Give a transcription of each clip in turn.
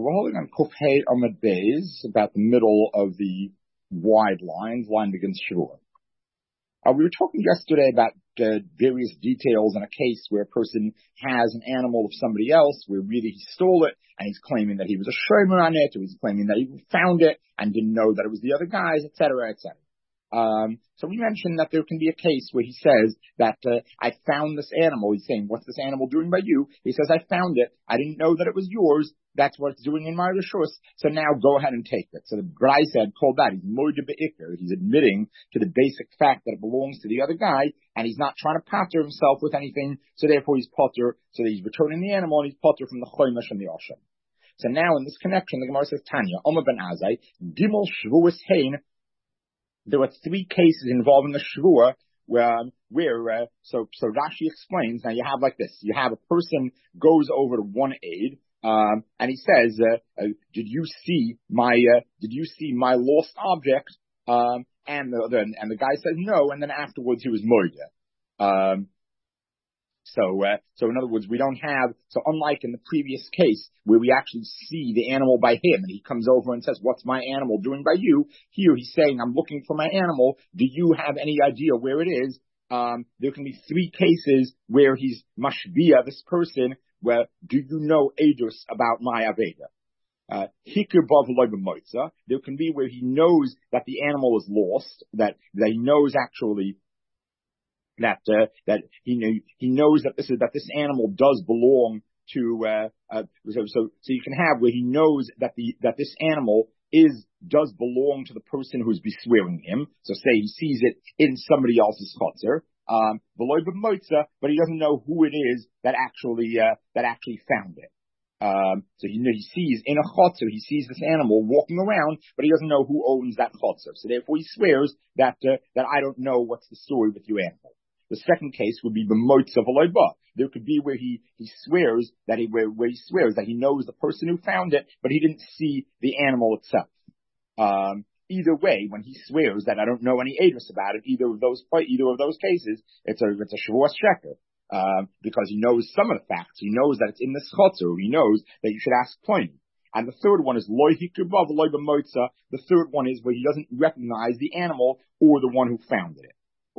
We're holding on Kuf Hey Amud Beis, about the middle of the wide lines, line begins Shavua. We were talking yesterday about various details in a case where a person has an animal of somebody else, where really he stole it, and he's claiming that he was a shomer on it, or he's claiming that he found it and didn't know that it was the other guy's, etc., etc. So we mentioned that there can be a case where he says that I found this animal. He's saying, what's this animal doing by you? He says, I found it. I didn't know that it was yours. That's what it's doing in my rishus. So now go ahead and take it. So the Brai said, called that. He's moide be'ikr. He's admitting to the basic fact that it belongs to the other guy, and he's not trying to pater himself with anything. So therefore he's potter. So he's returning the animal, and he's potter from the chomesh and the oshem. So now in this connection, the Gemara says, Tanya, Omer ben Azai, Gimel Shvuas Hein. There were three cases involving a shvua where Rashi explains. Now you have like this: you have a person goes over to one aid, and he says, "Did you see my lost object?" And the guy says no, and then afterwards he was moida. So in other words, we don't have, so unlike in the previous case where we actually see the animal by him and he comes over and says, what's my animal doing by you? Here he's saying, I'm looking for my animal. Do you have any idea where it is? There can be three cases where he's mashbia, this person, where do you know edus about my aveda? There can be where he knows that the animal is lost, that he knows actually that he knows that this animal does belong to so you can have where he knows that this animal does belong to the person who's beswearing him. So say he sees it in somebody else's chotzer, but he doesn't know who it is that actually found it. So he sees in a chotzer, he sees this animal walking around, but he doesn't know who owns that chotzer. So therefore he swears that I don't know what's the story with your animal. The second case would be the moitza v'loiba. There could be where he swears that where he swears that he knows the person who found it, but he didn't see the animal itself. Either way, when he swears that I don't know any edus about it, either of those cases, it's a shavuos sheker, because he knows some of the facts. He knows that it's in this chotzer. He knows that you should ask Pliny. And the third one is loy hikrubav loy b'moitza. The third one is where he doesn't recognize the animal or the one who found it.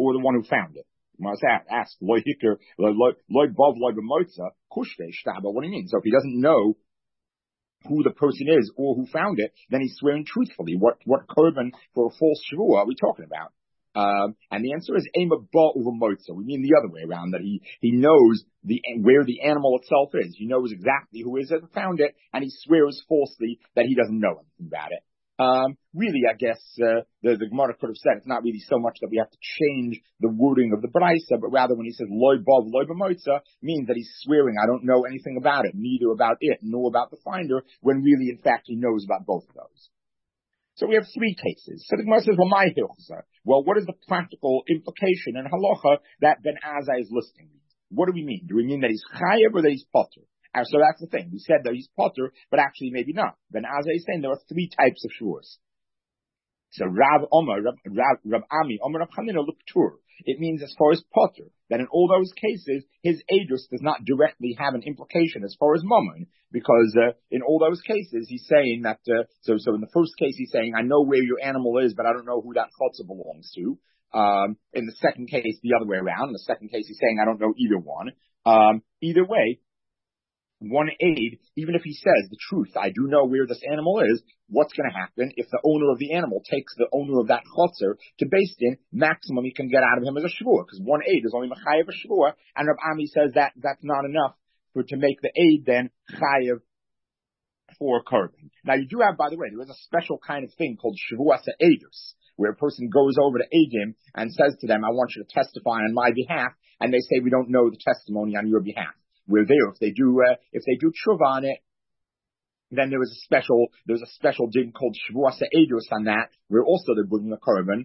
Must ask loy hikr loy bav loy b'moitza kushve shtaba. What do you mean? So if he doesn't know who the person is or who found it, then he's swearing truthfully. What korban for a false shavua are we talking about? And the answer is ema ba over moitza. We mean the other way around, that he knows where the animal itself is. He knows exactly who is it that found it, and he swears falsely that he doesn't know anything about it. Really, I guess the Gemara could have said it's not really so much that we have to change the wording of the Braisa, but rather when he says loy bav loy b'moitza, means that he's swearing I don't know anything about it, neither about it nor about the finder, when really in fact he knows about both of those. So we have three cases. So the Gemara says, well, what is the practical implication in halacha that Ben Azai is listing? What do we mean? Do we mean that he's chayav or that he's potter? So that's the thing. We said that he's potter, but actually maybe not. Ben Azai is saying there are three types of shuas. So Rav Ami, Omer Rav Chanina Luktur. It means as far as potter, that in all those cases, his edus does not directly have an implication as far as mammon, because in all those cases, he's saying that, so in the first case, he's saying, I know where your animal is, but I don't know who that chotzer belongs to. In the second case, the other way around. In the second case, he's saying, I don't know either one. Either way, one aid, even if he says the truth, I do know where this animal is, what's going to happen if the owner of the animal takes the owner of that chotzer to Beis Din? Maximum he can get out of him as a shvua, because one aid is only mechayev a shvua, and Rab Ami says that that's not enough to make the aid then chayev for korban. Now you do have, by the way, there is a special kind of thing called shvuas ha'edus, where a person goes over to Eidim and says to them, I want you to testify on my behalf, and they say, we don't know the testimony on your behalf. We're there. If they do tshuva on it, then there's a special din called shvuas ha'edus on that, where also they're bringing a korban.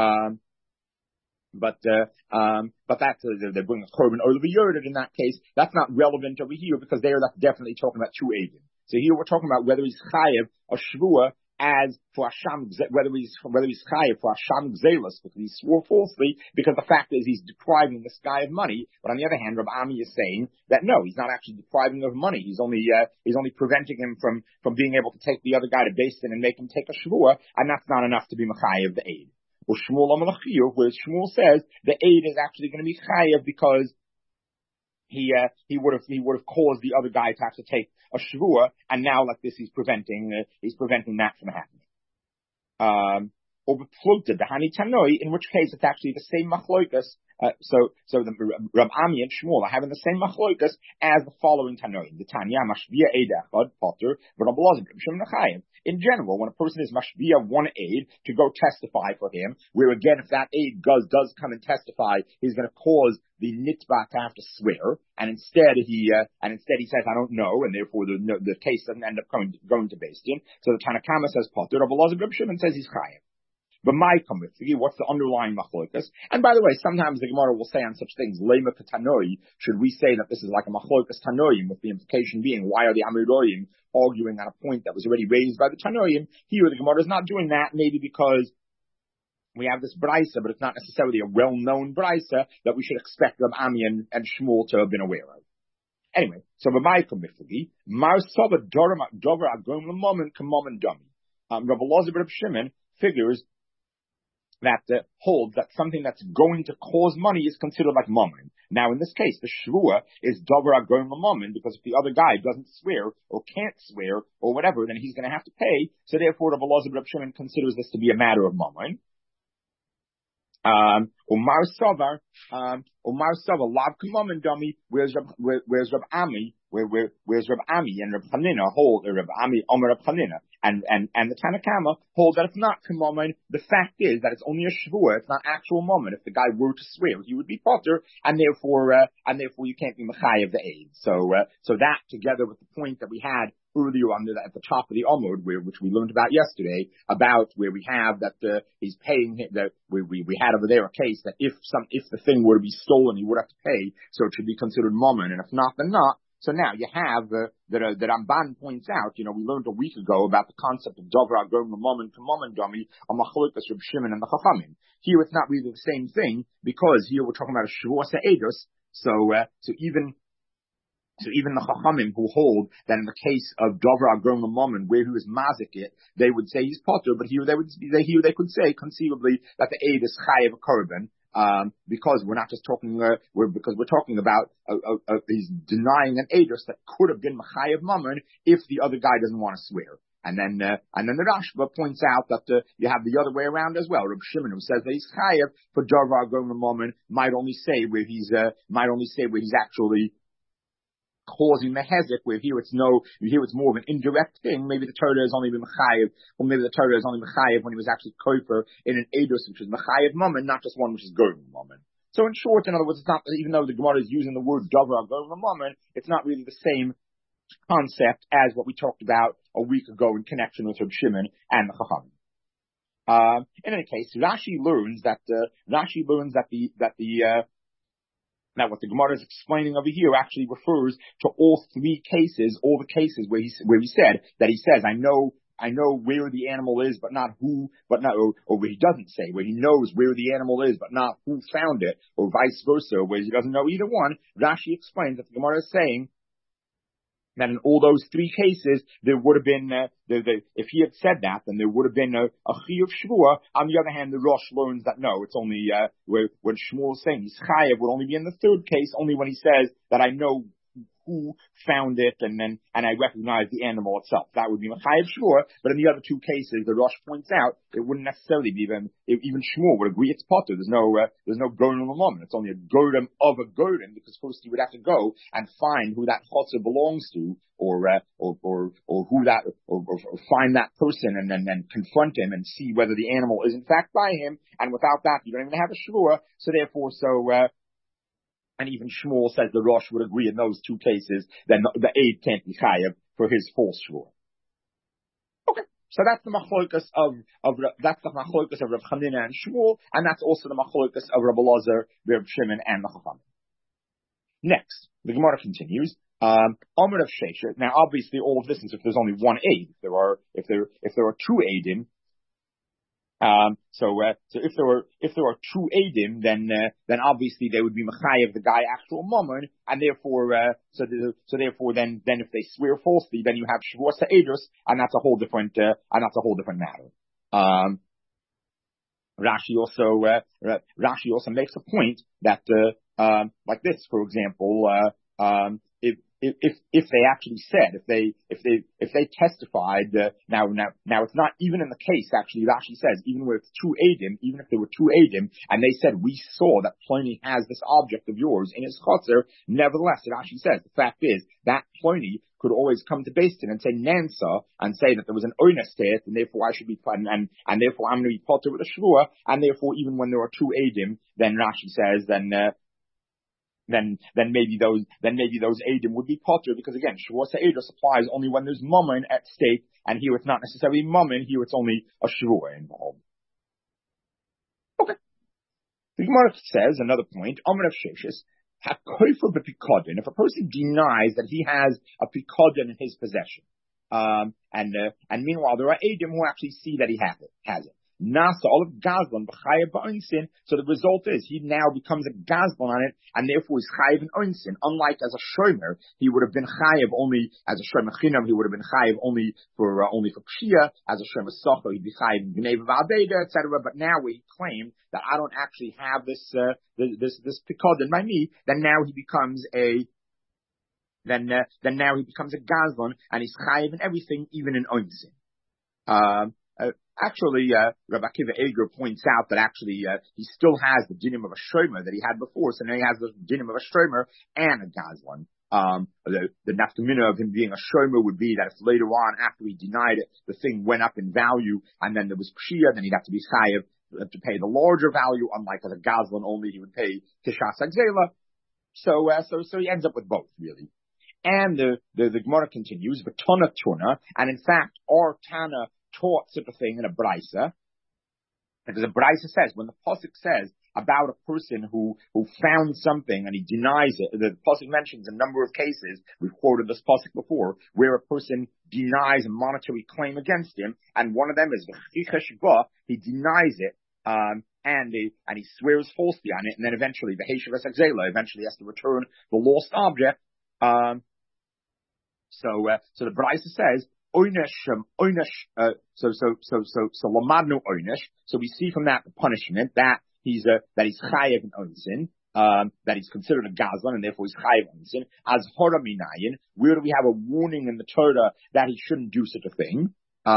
But that's they're bringing a korban or the yerded in that case. That's not relevant over here because that's definitely talking about two edim. So here we're talking about whether he's chayev a shvua as for Hasham, whether he's chayav for Hasham Gzelis, because he swore falsely, because the fact is he's depriving this guy of money. But on the other hand, Rav Ami is saying that no, he's not actually depriving him of money. He's only preventing him from being able to take the other guy to Beis Din and make him take a shvua, and that's not enough to be mechayev the aid. Or Shmuel Amalachiyuv, where Shmuel says the aid is actually going to be chayev because he would have caused the other guy to have to take a shvua, and now like this he's preventing that from happening. Or befluted the Hani Tanoi, in which case it's actually the same machloikas. So the Rav Ami and Shmuel are having the same machloikas as the following Tanoi. The Tanya mashvia eid echad potter, but Rabbi Elazar b'Shimon Chayim. In general, when a person is mashvia one aid to go testify for him, where again, if that aid does come and testify, he's going to cause the nitba to have to swear, and instead he says I don't know, and therefore the case doesn't end up going to Beis Din. So the Tanakama says potter, Rabbi Elazar b'Shimon says he's Chayim. But my comment for you, what's the underlying machlokas? And by the way, sometimes the Gemara will say on such things, lema tanoi, should we say that this is like a machlokas tanoim, with the implication being, why are the Amiroyim arguing on a point that was already raised by the Tanoim? Here the Gemara is not doing that, maybe because we have this brisa, but it's not necessarily a well-known brisa that we should expect Rav Ami and Shmuel to have been aware of. Anyway, so my comment for you, mar sava dover agrom l'momen k'momen dami. Rabbi Elazar ben Shimon figures that holds that something that's going to cause money is considered like mammon. Now, in this case, the shvua is davar agorim mammon, because if the other guy doesn't swear or can't swear or whatever, then he's going to have to pay. So therefore, Rabbi Elazar ben Shimon considers this to be a matter of mammon. Umar Savar, Lav Kamam Dummy, where's Rab Ami, where's Rab Ami and Rab Hanina hold, or Rab Ami, Omer Rab Hanina, and the Tanakama hold that it's not Kamam. The fact is that it's only a Shavua, it's not actual moment. If the guy were to swear, he would be potter, and therefore you can't be Machai of the aid. So that together with the point that we had earlier on at the top of the Amud, which we learned about yesterday, about where we have that he's paying him, that we had over there a case that if the thing were to be stolen, he would have to pay, so it should be considered mammon, and if not, then not. So now you have that Ramban points out. We learned a week ago about the concept of Dover Agom Mammon to Mammon Dummy on Machlokas Reb Shimon and the Chachamim. Here it's not really the same thing, because here we're talking about a Shavuos Eidos. So even the Chachamim who hold that in the case of Dover Agrom Mammon, where he was mazik it, they would say he's potter, but here they could say conceivably that the aid is chayav a korban, because we're not just talking, because we're talking about he's denying an aidus that could have been chayav mammon if the other guy doesn't want to swear. And then the Rashba points out that you have the other way around as well. Reb Shimon, who says that he's chayav for Dover Agrom Mammon, might only say where he's actually causing the hezek, where here it's more of an indirect thing. Maybe the Torah has only been mechayev, or maybe the Torah is only mechayev when he was actually koper in an edus, which is mechayev mammon, not just one which is goyim mammon. So in short, in other words, it's not, even though the Gemara is using the word davar goyim mammon, it's not really the same concept as what we talked about a week ago in connection with Reb Shimon and the Chachamim. In any case, Rashi learns that now, what the Gemara is explaining over here actually refers to all the cases where he says, I know where the animal is, but not who, or where he doesn't say, where he knows where the animal is, but not who found it, or vice versa, where he doesn't know either one. Rashi explains that the Gemara is saying that in all those three cases, there would have been, if he had said that, then there would have been a chiyuv shvua. On the other hand, the Rosh learns that no, it's only, when Shmuel is saying he's chayav, would only be in the third case, only when he says that I know who found it, and I recognize the animal itself. That would be Machayev Shvua. But in the other two cases, the Rosh points out, it wouldn't necessarily be even Shmuel would agree it's potter. There's no Gorim of a moment. It's only a Gorim of a Gorim, because first he would have to go and find who that chotzer belongs to, or who that, or find that person and then confront him and see whether the animal is in fact by him. And without that, you don't even have a Shvua. So therefore, and even Shmuel says the Rosh would agree in those two cases, then the aid can't be chayav for his false shvur. Okay, so that's the machlokas of Rav Chanina and Shmuel, and that's also the machlokas of Rabbi Elazar, Reb Shimon, and the Chachamim. Next, the Gemara continues. Amr of Sheshet. Now, obviously, all of this is if there's only one aid. If there are two aidim, so if there are two aidim, then obviously they would be mechayev the guy actual moment, and therefore, therefore then if they swear falsely, then you have shavuos ha'edus, and that's a whole different matter. Rashi also makes a point that like this, for example, if they actually said, if they testified, now it's not even in the case, actually, Rashi says, even where it's two Adim, even if there were two Adim, and they said, we saw that Pliny has this object of yours in his chotzer, nevertheless, Rashi says, the fact is, that Pliny could always come to Beis Din and say Nansa, and say that there was an oinus to it, and therefore I should be put, and therefore I'm going to be potter with a shvua, and therefore even when there are two Adim, then Rashi says, then maybe those Adim would be potter, because again, Shavuos HaEdus applies only when there's Mammon at stake, and here it's not necessarily Mammon, here it's only a Shavuot involved. Okay. The Gemara says, another point, Amr of Sheshes, HaKoifer b'Pikodin, if a person denies that he has a Pikodin in his possession, and meanwhile there are Adim who actually see that he has it. Nasa all of Gazlan b'chayev ba'onsin. So the result is he now becomes a Gazlan on it, and therefore he's chayev in onsin. Unlike as a shomer, he would have been chayev only as a shomer chinam. He would have been chayev only for pshia. As a shomer socho, he'd be chayev in gneva v'aveda, etc. But now we claim that I don't actually have this pikodin by me. Then now he becomes a Gazlan, and he's chayev in everything, even in onsin. Actually, Rabbi Akiva Eger points out that actually he still has the dinim of a shomer that he had before, so now he has the dinim of a shomer and a Gazlan. The nafkamina of him being a shomer would be that if later on, after he denied it, the thing went up in value, and then there was pshia, then he'd have to be chayev to pay the larger value, unlike as a Gazlan only, he would pay tishas agzela. So he ends up with both, really. And the Gemara continues, v'tana tuna, and in fact, our Tana taught such a thing in a brisa, because a brisa says, when the pasuk says about a person who found something and he denies it, the pasuk mentions a number of cases, we've quoted this pasuk before, where a person denies a monetary claim against him, and one of them is he denies it, and he swears falsely on it, and then eventually eventually has to return the lost object. So the brisa says, so lamadnu oynish. So we see from that the punishment that he's chayev in onsin, that he's considered a Gazlan, and therefore he's chayev onsin. As hora minayin, where do we have a warning in the Torah that he shouldn't do such a thing?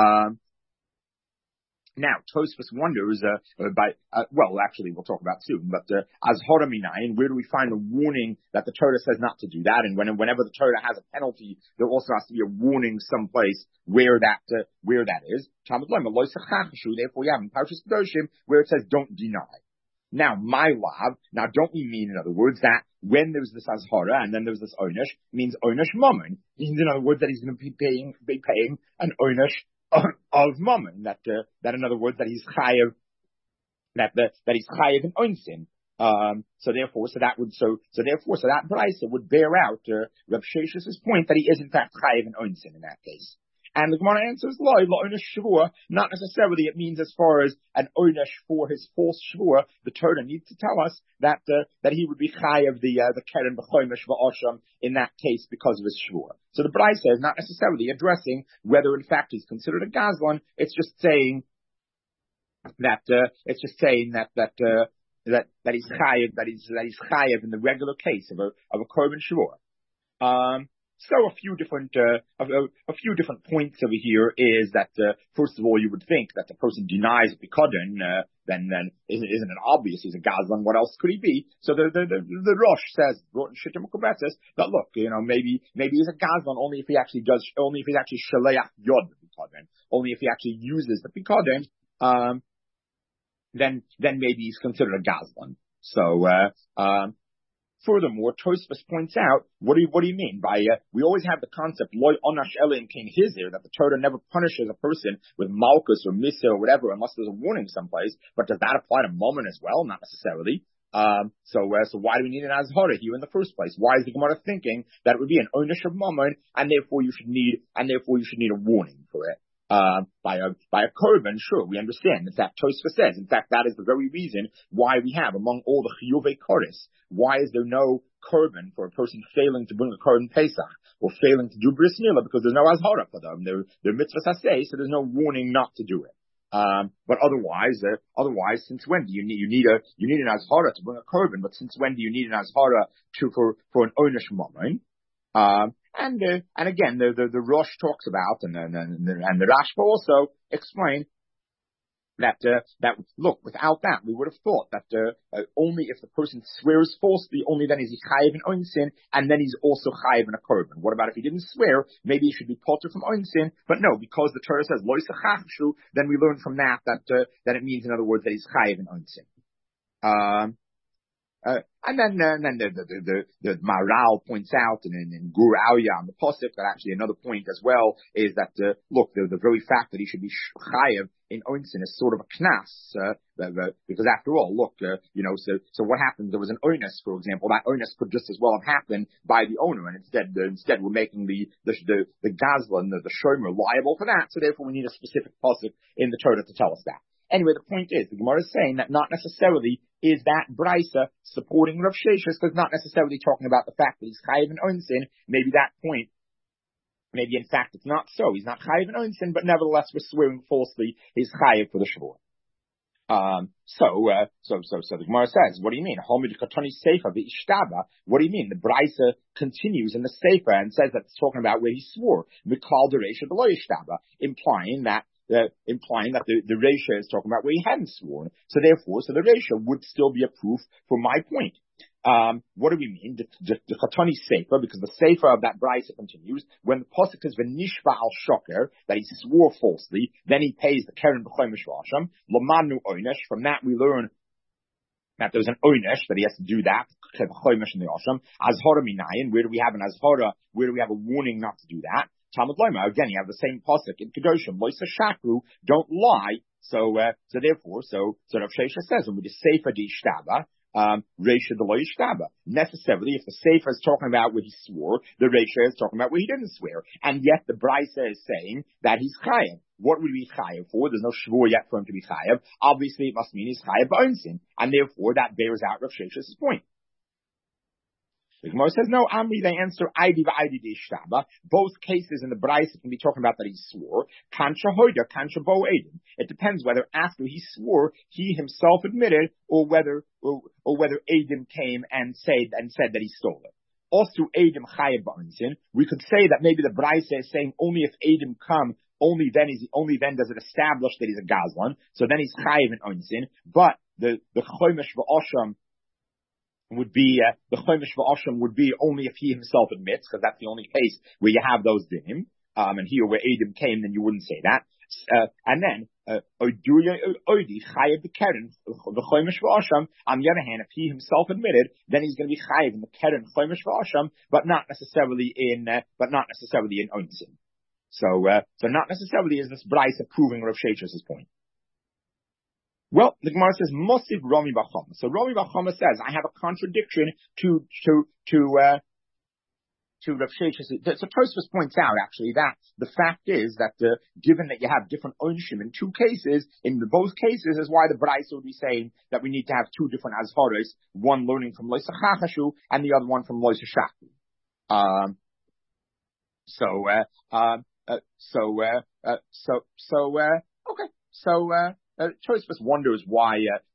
Now, Tosfos wonders, actually we'll talk about soon, but as hora minayin, where do we find a warning that the Torah says not to do that? And whenever the Torah has a penalty, there also has to be a warning someplace where that is. Therefore, you have in Parshas Kedoshim where it says don't deny. Now, my love, don't we mean, in other words, that when there's this azhara and then there's this oynish, means oynish mammon, means in other words that he's going to be paying an oynish of mammon, that in other words that he's chayev, that he's chayev in onsin. So that brisa would bear out Reb Shesh's point that he is in fact chayev in onsin in that case. And the Gemara answers, la'onish shavua, not necessarily it means as far as an oynish for his false shavua. The Torah needs to tell us that he would be chayav the keren b'chomish v'osham in that case because of his shavua. So the brisa is not necessarily addressing whether in fact he's considered a Gazlan. It's just saying that he's chayav in the regular case of a korban shavua. So a few different points over here is that first of all you would think that the person denies Pikodin, then isn't it obvious he's a Gazlan? What else could he be? So the Rosh says that look, maybe he's a Gazlan only if he's actually shaleach yod Pikodin, only if he actually uses the Pikodin, then maybe he's considered a Gazlan. So furthermore, Tosfos points out, what do you mean by, we always have the concept, loy onash elim king hizir, that the Torah never punishes a person with malchus or misa or whatever unless there's a warning someplace, but does that apply to mammon as well? Not necessarily. So why do we need an azhara here in the first place? Why is the Gemara thinking that it would be an oinish of mammon, and therefore you should need a warning for it? By a korban, sure, we understand. In fact, Tosfos says, in fact, that is the very reason why we have, among all the chiyuvei koris, why is there no korban for a person failing to bring a korban Pesach, or failing to do bris milah, because there's no azhara for them. They're mitzvahs haseh, so there's no warning not to do it. But otherwise, since when do you need an azhara to bring a korban? But since when do you need an azhara for an oinish mammon? And again, the Rosh talks about, and the Rashba also explain that look, without that, we would have thought that only if the person swears falsely, only then is he chayiv in oinsin, and then he's also chayiv in a korban. What about if he didn't swear? Maybe he should be potter from oinsin, but no, because the Torah says lo yisachachshu, then we learn from that it means, in other words, that he's chayiv in oinsin. And then the Maral points out, and in Gur Alya on the Pasuk, that actually another point as well is that, look, the very fact that he should be chayev in oinsin is sort of a knas, because after all, look, so what happened? There was an onus, for example, that onus could just as well have happened by the owner, and instead we're making the gazlan, the shomer, liable for that, so therefore we need a specific Pasuk in the Torah to tell us that. Anyway, the point is, the Gemara is saying that not necessarily is that brisa supporting Rav Sheshes, because not necessarily talking about the fact that he's chayiv in oinsin. Maybe that point, maybe in fact it's not so. He's not chayiv in oinsin, but nevertheless we're swearing falsely. He's chayiv for the shvur. So the Gemara says, what do you mean? Homid katani seifa v'ishtaba. What do you mean? The brisa continues in the seifa and says that it's talking about where he swore. Mikal dereisha v'lo yishtaba, implying that the Reisha is talking about where he hadn't sworn. So the Reisha would still be a proof for my point. What do we mean? The Chatani Sefer, because the Sefer of that Brisa continues, when the Pasuk is V'nishba al Shoker, that he swore falsely, then he pays the Keren B'chomish V'asham, L'manu Oynesh, from that we learn that there's an Oynesh, that he has to do that, B'chomish in the Asham, Azhara Minayin, where do we have an Azhara, where do we have a warning not to do that? Talmud Loma, again, you have the same pasuk in Kedoshim, Loisa Shakru, don't lie. So therefore, Rav Sheshes says, and with the Sefer di Ishtaba, Reisha de lo Ishtaba. Necessarily, if the Sefer is talking about where he swore, the Reisha is talking about where he didn't swear. And yet the Brisa is saying that he's chayav. What would he be chayav for? There's no shvur yet for him to be chayav. Obviously, it must mean he's chayav b'onsin. And therefore, that bears out Rav Sheshes' point. The Gemara says, no, Amri, they answer, Aidi v'Aidi d'ishtaba. Both cases in the Brisa can be talking about that he swore. Kancha hoida, kancha bo edim. It depends whether after he swore, he himself admitted, or whether edim came and said that he stole it. Also, edim chayav b'onsin. We could say that maybe the Brisa is saying only if edim come, only then does it establish that he's a gazlan. So then he's chayav in onsin. But the chomish v'osham would be the chomish v'asham would be only if he himself admits, because that's the only case where you have those dinim. And here where Edim came, then you wouldn't say that. And then oidi chayav the keren the chomish v'asham. On the other hand, if he himself admitted, then he's going to be chayav in the keren chomish v'asham, but not necessarily in onsin. So not necessarily is this brisa proving Rav Sheshes' point. Well, the Gemara says, Mosiv Rami Bachama. So Rami Bachama says, I have a contradiction to Rav Sheshes. So Tosfos points out, actually, that the fact is that, given that you have different onshim in two cases, in both cases is why the Brisa would be saying that we need to have two different azharos, one learning from Loisa Chachashu, and the other one from Loisa Shakhu. Tosfos wonders why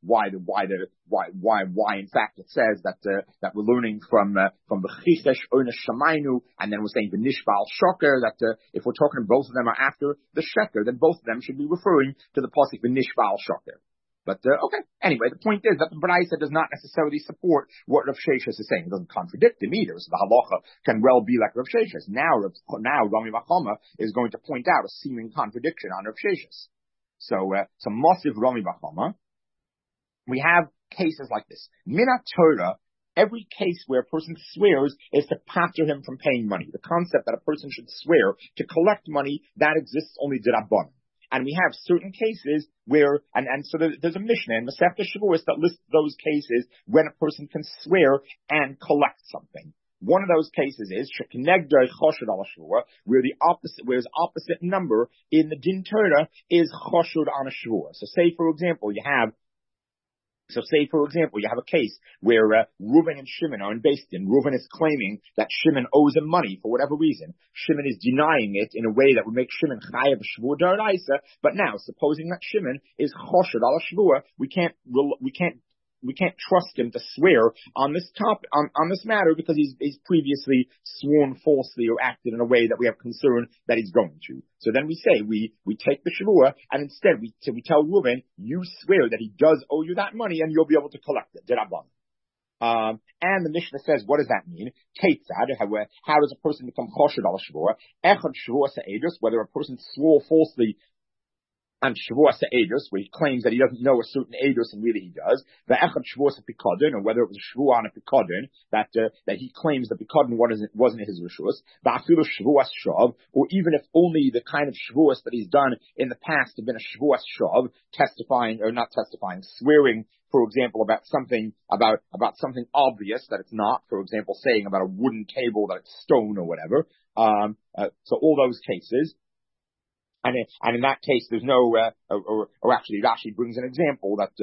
in fact it says that we're learning from the Chichesh Onesh Shamaynu, and then we're saying the Nishbal Shoker, that if we're talking both of them are after the Sheker, then both of them should be referring to the pasuk the Nishbal Shoker. But okay, anyway, the point is that the Brisa does not necessarily support what Rav Sheshes is saying. It doesn't contradict him either. So the halacha can well be like Rav Sheshes. Now Rami Bachama is going to point out a seeming contradiction on Rav Sheshes. So Mosiv Rami Bachama, we have cases like this. Minat Torah, every case where a person swears is to pater him from paying money. The concept that a person should swear to collect money, that exists only d'Rabbanan. And we have certain cases where, so there's a Mishnah in Masechta Shavuos that lists those cases when a person can swear and collect something. One of those cases is Shekinegdai Choshud al Shavua, where the opposite number in the Din Torah is Choshud on a Shavua. So say, for example, you have a case where Reuven and Shimon are in Beis Din. Reuven is claiming that Shimon owes him money for whatever reason. Shimon is denying it in a way that would make Shimon chayav shvua d'oraisa. But now, supposing that Shimon is choshud al shvua, we can't trust him to swear on this matter because he's previously sworn falsely or acted in a way that we have concern that he's going to. So then we say, we take the shavua, and instead we tell Reuven, you swear that he does owe you that money and you'll be able to collect it. Derabban. And the Mishnah says, what does that mean? Keitzad, how does a person become choshud al shavua? Echad shavua se'edus, whether a person swore falsely and Shavuos Edus, where he claims that he doesn't know a certain Edus and really he does. The Echad Shavuos Pikadon, or whether it was a Shavuos on a Pikadon, that he claims the Pikadon wasn't his Rishus. The Afilu Shavuos Shav, or even if only the kind of Shavuos that he's done in the past have been a Shavuos Shav, swearing, for example, about something obvious that it's not, for example, saying about a wooden table that it's stone or whatever. So all those cases. And in that case, there's no, or actually, it actually brings an example that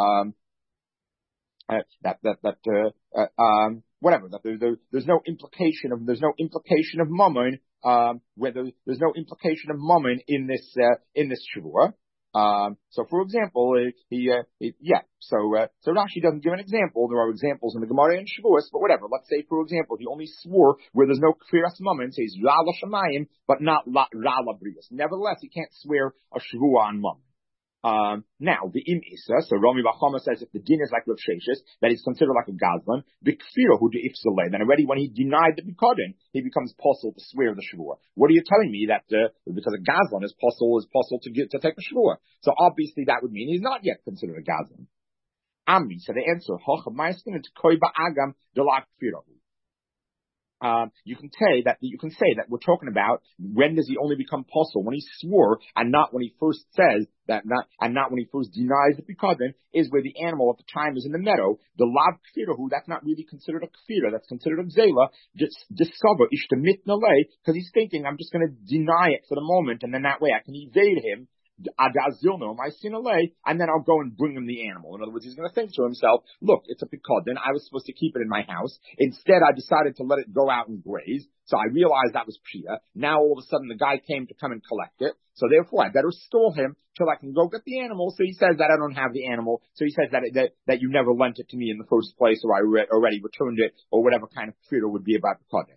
there's no implication of mammon, where there's no implication of mammon in this shavua. So for example, so Rashi doesn't give an example. There are examples in the Gemara and Shavuos, but whatever. Let's say, for example, he only swore where there's no kfiras mammon, says Rala Shamayim, but not Rala Brius. Nevertheless, he can't swear a Shavua on mammon. Now, the Im Isa, so Rami Bachama says if the din is like Rav Sheshes, that he's considered like a Gazlan, the Kfira who do Ifsaleh, then already when he denied the Bikadin, he becomes possible to swear the Shavua. What are you telling me that, because a Gazlan is possible to take the Shavua? So obviously that would mean he's not yet considered a Gazlan. Amri, so the answer, Hocha Maiskin and Koi Ba'agam Delak Kfira. You can say that we're talking about when does he only become possible? When he swore and not when he first says that, not when he first denies the pikadon, is where the animal at the time is in the meadow. The lav kfirahu, that's not really considered a kfira, that's considered a gzela. Just discover ishtamit nalei, because he's thinking, I'm just going to deny it for the moment, and then that way I can evade him. And then I'll go and bring him the animal. In other words, he's going to think to himself, look, it's a pikadon. I was supposed to keep it in my house. Instead, I decided to let it go out and graze. So I realized that was pshia. Now all of a sudden the guy came to come and collect it. So therefore I better stall him till I can go get the animal. So he says that I don't have the animal. So he says that you never lent it to me in the first place, or I already returned it, or whatever kind of kfira would be about pikadon.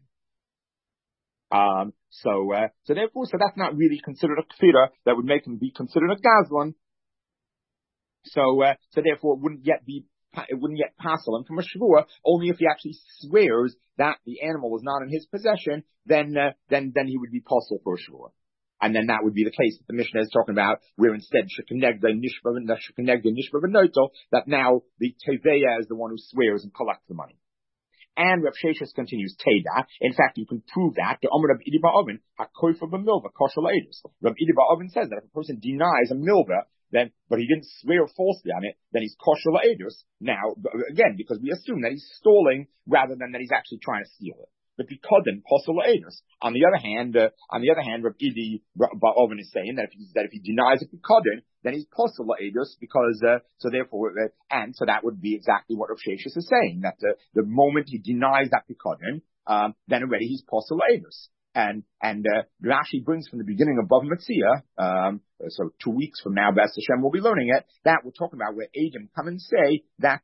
So that's not really considered a kfira that would make him be considered a gazlan. So therefore it wouldn't yet passel him from a shavua, only if he actually swears that the animal is not in his possession, then he would be possible for a shavua. And then that would be the case that the Mishnah is talking about, where instead shekinegda nishba v'noto, that now the teveya is the one who swears and collects the money. And Rav Sheshes continues, Teda. In fact, you can prove that. The Amr Rav Idi Ba'ovin, HaKoifa b'milva, kosher le'edus. Rav Idi Ba'ovin says that if a person denies a milva, but he didn't swear falsely on it, then he's kosher le'edus. Now, again, because we assume that he's stalling rather than that he's actually trying to steal it. But pikadon posel le'edus. On the other hand, Rav Idi Ba'ovin is saying that if he denies a pikadon, then he's posel le'edus, because so that would be exactly what Rav Sheshes is saying, that the moment he denies that pikadon, then already he's posel le'edus. And Rashi brings from the beginning of Bava Metzia, so 2 weeks from now, B'ez Hashem will be learning it, that we're talking about where Adam come and say that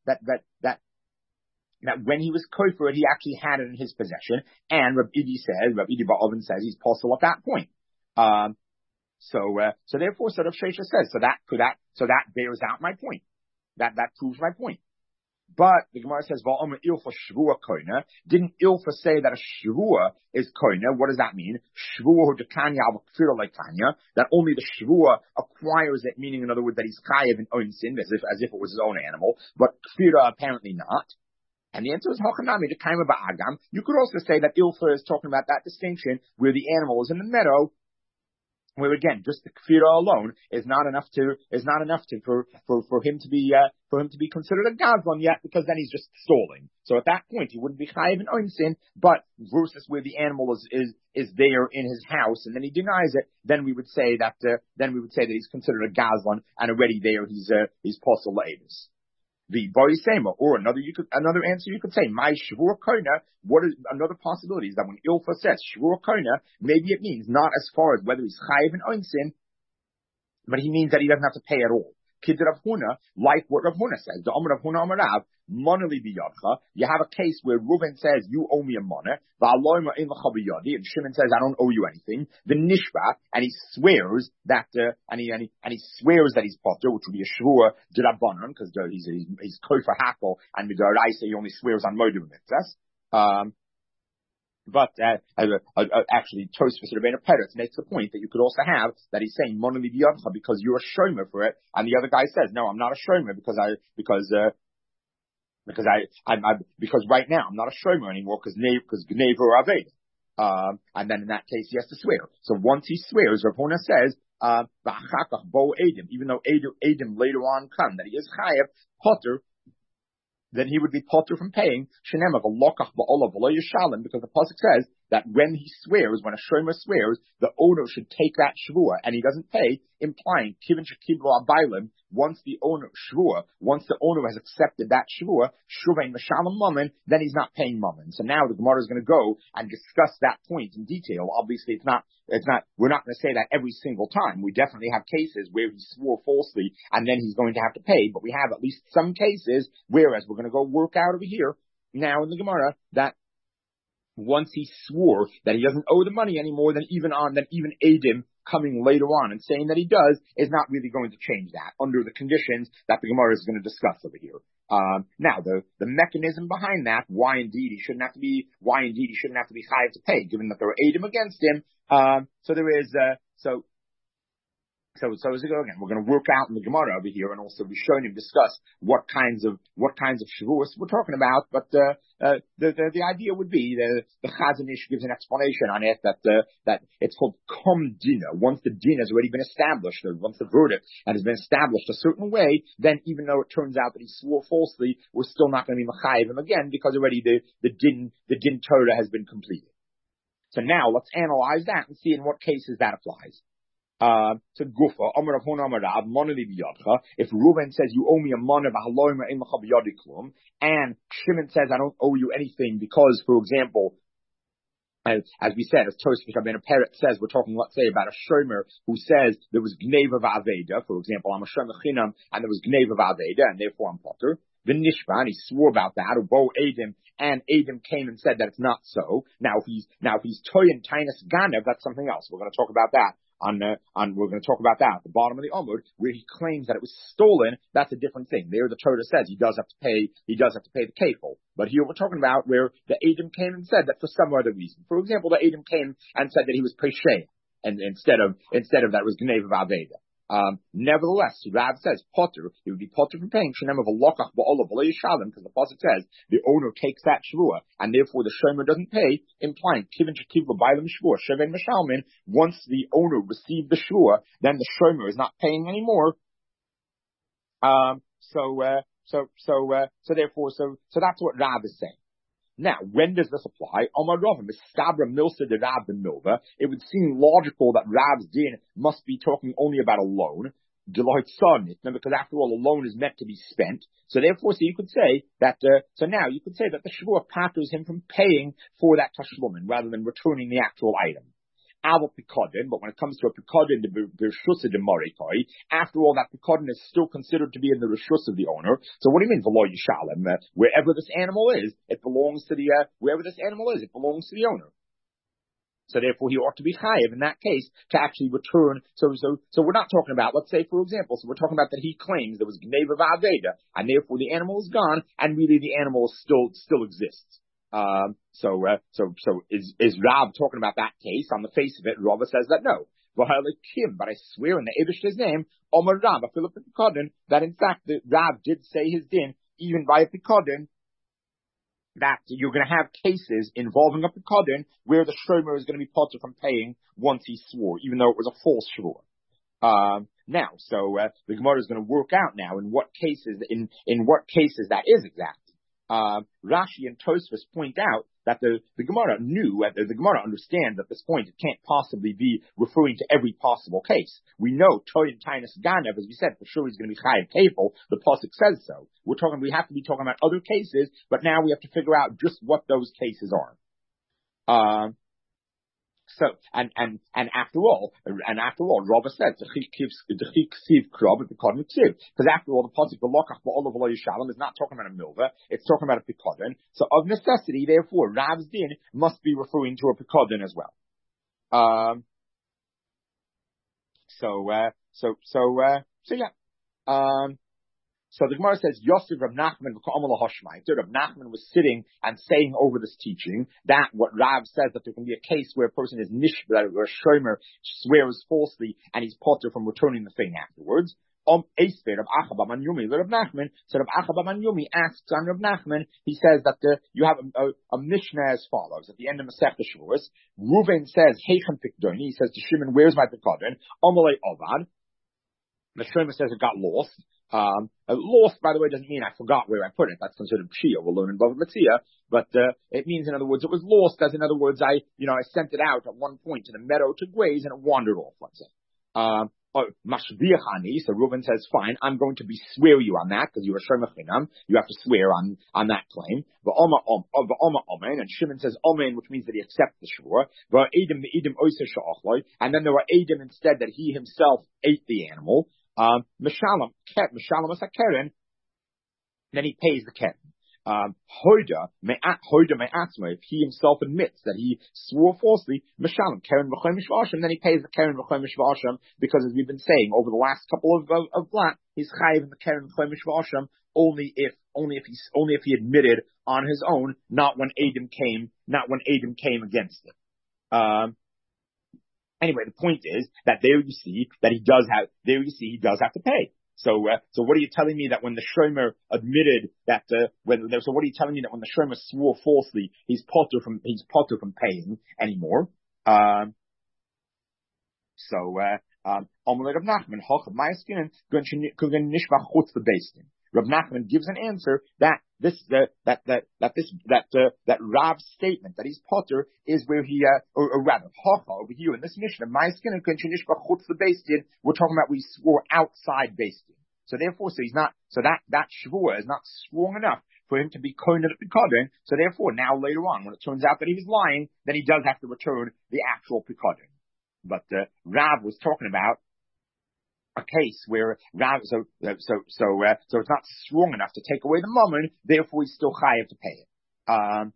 when he was kofer, he actually had it in his possession, and Rav Idi Ba'ovin says he's possible at that point. So therefore, Rav Sheshes says, so that bears out my point. That proves my point. But the Gemara says, Va'omer ilfa shvua koina. Didn't ilfa say that a shvua is koina? What does that mean? Shvua dekanya al kfira lekanya. That only the shvua acquires it, meaning in other words that he's chayav in own sin, as if it was his own animal. But kfira apparently not. And the answer is Hochanami, the Kaima Ba'agam. You could also say that Ilfa is talking about that distinction where the animal is in the meadow, where again, just the kfira alone is not enough for him to be considered a gazlan yet, because then he's just stalling. So at that point, he wouldn't be chayiv in oinsin, but versus where the animal is there in his house, and then he denies it, then we would say that he's considered a gazlan, and already there he's posel laedus. The Boisema, or another answer you could say, my Shvur Kona, what is another possibility is that when Ilfa says Shvur Kona, maybe it means not as far as whether he's chayiv and oinsin, but he means that he doesn't have to pay at all. Kid Rav Huna, like what Rav Huna says, the Amr Rav Huna Amar Rav, monoli biyadcha. You have a case where Reuven says, you owe me a money, and Shimon says, I don't owe you anything. The Nishba, and he swears that, and he swears that he's potter, which would be a shvur d'Rabbanan, because he's kofer hakel, and midoraisa he only swears on modim mitzvahs. But actually, Tosfos Rabbeinu Peretz makes the point that you could also have that he's saying monoli biyadcha because you're a shomer for it, and the other guy says, no, I'm not a shomer because right now I'm not a shomer anymore because gnev or aved. And then in that case he has to swear. So once he swears, Rav Huna says, v'achakach bo edim, even though edim later on come that he is chayav potter, then he would be potter from paying shenem lokach ba'olav v'lo yishalem, because the pasuk says that when he swears, when a shomer swears, the owner should take that shvua and he doesn't pay, implying kivin shekiblo abaylim. Once the owner has accepted that shvua, shuvain mashalem mammon, then he's not paying mammon. So now the Gemara is going to go and discuss that point in detail. Obviously, we're not going to say that every single time. We definitely have cases where he swore falsely and then he's going to have to pay, but we have at least some cases, whereas we're going to go work out over here now in the Gemara, that once he swore that he doesn't owe the money anymore, then even Edim coming later on and saying that he does is not really going to change that under the conditions that the Gemara is going to discuss over here. Now the mechanism behind that, why indeed he shouldn't have to be chayav to pay, given that there are Edim against him. So as we go again, we're going to work out in the Gemara over here, and also be showing him discuss what kinds of shavuos we're talking about. But the idea would be the Chazon Ish gives an explanation on it that it's called kom dina. Once the din has already been established, or once the verdict has been established a certain way, then even though it turns out that he swore falsely, we're still not going to be mechayiv him again because already the din Torah has been completed. So now let's analyze that and see in what cases that applies. To Gufa, Amar Rav Huna Amar Rav, monoli biyadcha. If Reuven says you owe me a money, and Shimon says I don't owe you anything because, for example, as we said, as Tosfos Rabbeinu Peretz says, we're talking, let's say, about a shomer who says there was gneva v'aveda. For example, I'm a shomer chinam, and there was gneva v'aveda, and therefore I'm potter. The Nishba, and he swore about that, or Bo Edim, and Edim came and said that it's not so. Now if he's Toyin Tainus Ganev, that's something else. We're going to talk about that. We're going to talk about that at the bottom of the Amud, where he claims that it was stolen. That's a different thing. There, the Torah says he does have to pay the kefil. But here we're talking about where the Edom came and said that for some other reason. For example, the Edom came and said that he was pesheya, and instead of that was Gneva V'Aveda. Nevertheless, Rav says potter, he would be potter from paying shenem of a lokach ba'olav v'lo yishalem, because the pasuk says the owner takes that shvua, and therefore the shomer doesn't pay, implying kivin shekiv l'baylam shvua sheven meshalmin. Once the owner received the shvua, then the shomer is not paying anymore. So that's what Rav is saying. Now, when does this apply? It would seem logical that Rav's din must be talking only about a loan, because after all, a loan is meant to be spent. So therefore, you could say that. So now you could say that the shvua patters him from paying for that tashlumin rather than returning the actual item. But when it comes to a pikodin, the reshus of the moritoi, after all, that pikodin is still considered to be in the reshus of the owner. So what do you mean v'lo yishalem? Wherever this animal is, it belongs to the owner. So therefore, he ought to be chayiv in that case to actually return. So we're not talking about, let's say, for example, so we're talking about that he claims there was gneva v'aveda, and therefore the animal is gone, and really the animal still exists. So is Rav talking about that case? On the face of it, Rav says that no. But I swear in the Eibishter's name, Omer Rav, Philip Pikodin, that in fact the Rav did say his din even by a Pikodin, that you're going to have cases involving a Pekadon where the Shomer is going to be potter from paying once he swore, even though it was a false shvur. The Gemara is going to work out now in what cases that is exact. Rashi and Tosfos point out that the Gemara the Gemara understands at this point it can't possibly be referring to every possible case. We know Toy and Tainus Ganev, as we said, for sure he's going to be Chayav Kefil. The pasuk says so. We have to be talking about other cases, but now we have to figure out just what those cases are. After all, Rava said, because after all, the pasuk v'lokach ba'olav v'lo yishalom is not talking about a milva, it's talking about a pikadon. So of necessity, therefore, Rav's din must be referring to a pikadon as well. So the Gemara says, Yosef Rav Nachman v'ka'amal ha'shmaiter. Rav Nachman was sitting and saying over this teaching that what Rav says that there can be a case where a person is nishba, where a shomer swears falsely and he's potter from returning the thing afterwards. Eisver of Achaba man Yumi, Rav Nachman. So Rav Achaba man Yumi asks on Rav Nachman. He says that you have a mishnah as follows at the end of Masechta Shavuos. Reuven says, Heichem pikdoni. He says to Shimon, where's my pikadon? Amalei Avad. The shomer says it got lost. Lost, by the way, doesn't mean I forgot where I put it. That's considered pshia. We'll learn in Bava Metzia. But it means, in other words, it was lost. As in other words, I sent it out at one point to the meadow to graze, and it wandered off. Let's say. Mashviachani. So Reuven says, fine, I'm going to swear you on that because you're a shomer chinam. You have to swear on that claim. Amen. And Shimon says amen, which means that he accepts the shvur. And then there were edim instead that he himself ate the animal. Mishalom as a keren, then he pays the keren. Hoida me'atzma, if he himself admits that he swore falsly, Mishalom keren v'choy mishvashim, then he pays the keren v'choy mishvashim, because as we've been saying over the last couple of blat, he's chayiv in the keren v'choy mishvashim only if he admitted on his own, not when Adam came against him. Anyway, the point is that there you see he does have to pay. So what are you telling me that when the shomer admitted that what are you telling me that when the shomer swore falsely, he's potter from paying anymore? Amalei Rav Nachman, Hoch Ma'askin, Kugan Nishma Chutz the Beistin. Rav Nachman gives an answer that Rav's statement that he's potter is where he, or rather, Hocha over here in this Mishnah, Ma'askin and Kunchinish Chutz the Beistin, we're talking about we swore outside Beistin. So therefore, that shvur is not strong enough for him to be kohen at the pikadon. So therefore, now later on, when it turns out that he was lying, then he does have to return the actual pikadon. But Rav was talking about a case where Rav, so it's not strong enough to take away the mammon, therefore he's still chayav to pay it.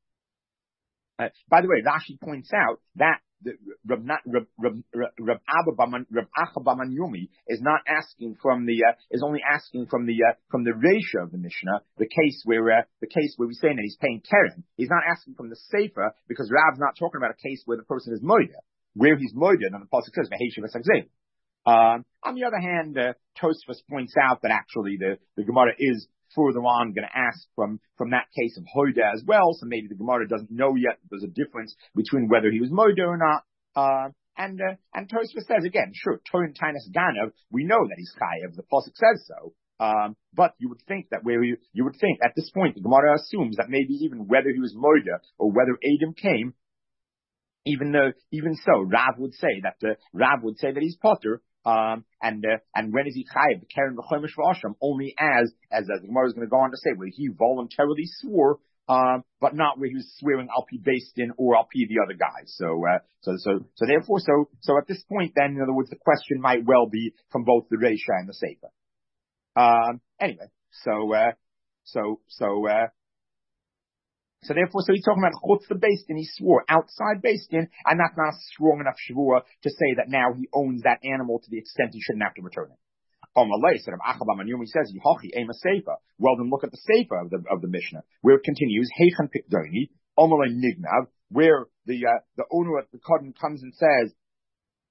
By the way, Rashi points out that Rav Abba Baman Yumi is not asking is only asking from the ratio of the Mishnah, the case where we're saying that he's paying keren. He's not asking from the sefer because Rav's not talking about a case where the person is moida, where he's moida, and the pasuk says V'heishav esakzev. On the other hand, Tosfos points out that actually the Gemara is further on going to ask from that case of Hoida as well, so maybe the Gemara doesn't know yet that there's a difference between whether he was Moida or not. And Tosfos says again, sure, Torin Tainus Ganav, we know that he's Chayav, the Pasuk says so. But you would think that at this point the Gemara assumes that maybe even whether he was Moida or whether Adam came, even so, Rav would say that he's Potter. And when is he chayiv? The keren v'choy mishvashim only as the Gemara is going to go on to say where he voluntarily swore, but not where he was swearing al pi based in or al pi the other guys. So therefore, at this point, then in other words, the question might well be from both the Reisha and the Sefer. Anyway, so therefore, he's talking about chutz the based in. He swore outside based in, and that's not a strong enough shvua to say that now he owns that animal to the extent he shouldn't have to return it. He says, well, then look at the sefer of the Mishnah, where it continues, Heichen Pikdoni, Omalei Nignav, where the owner of the Kodin comes and says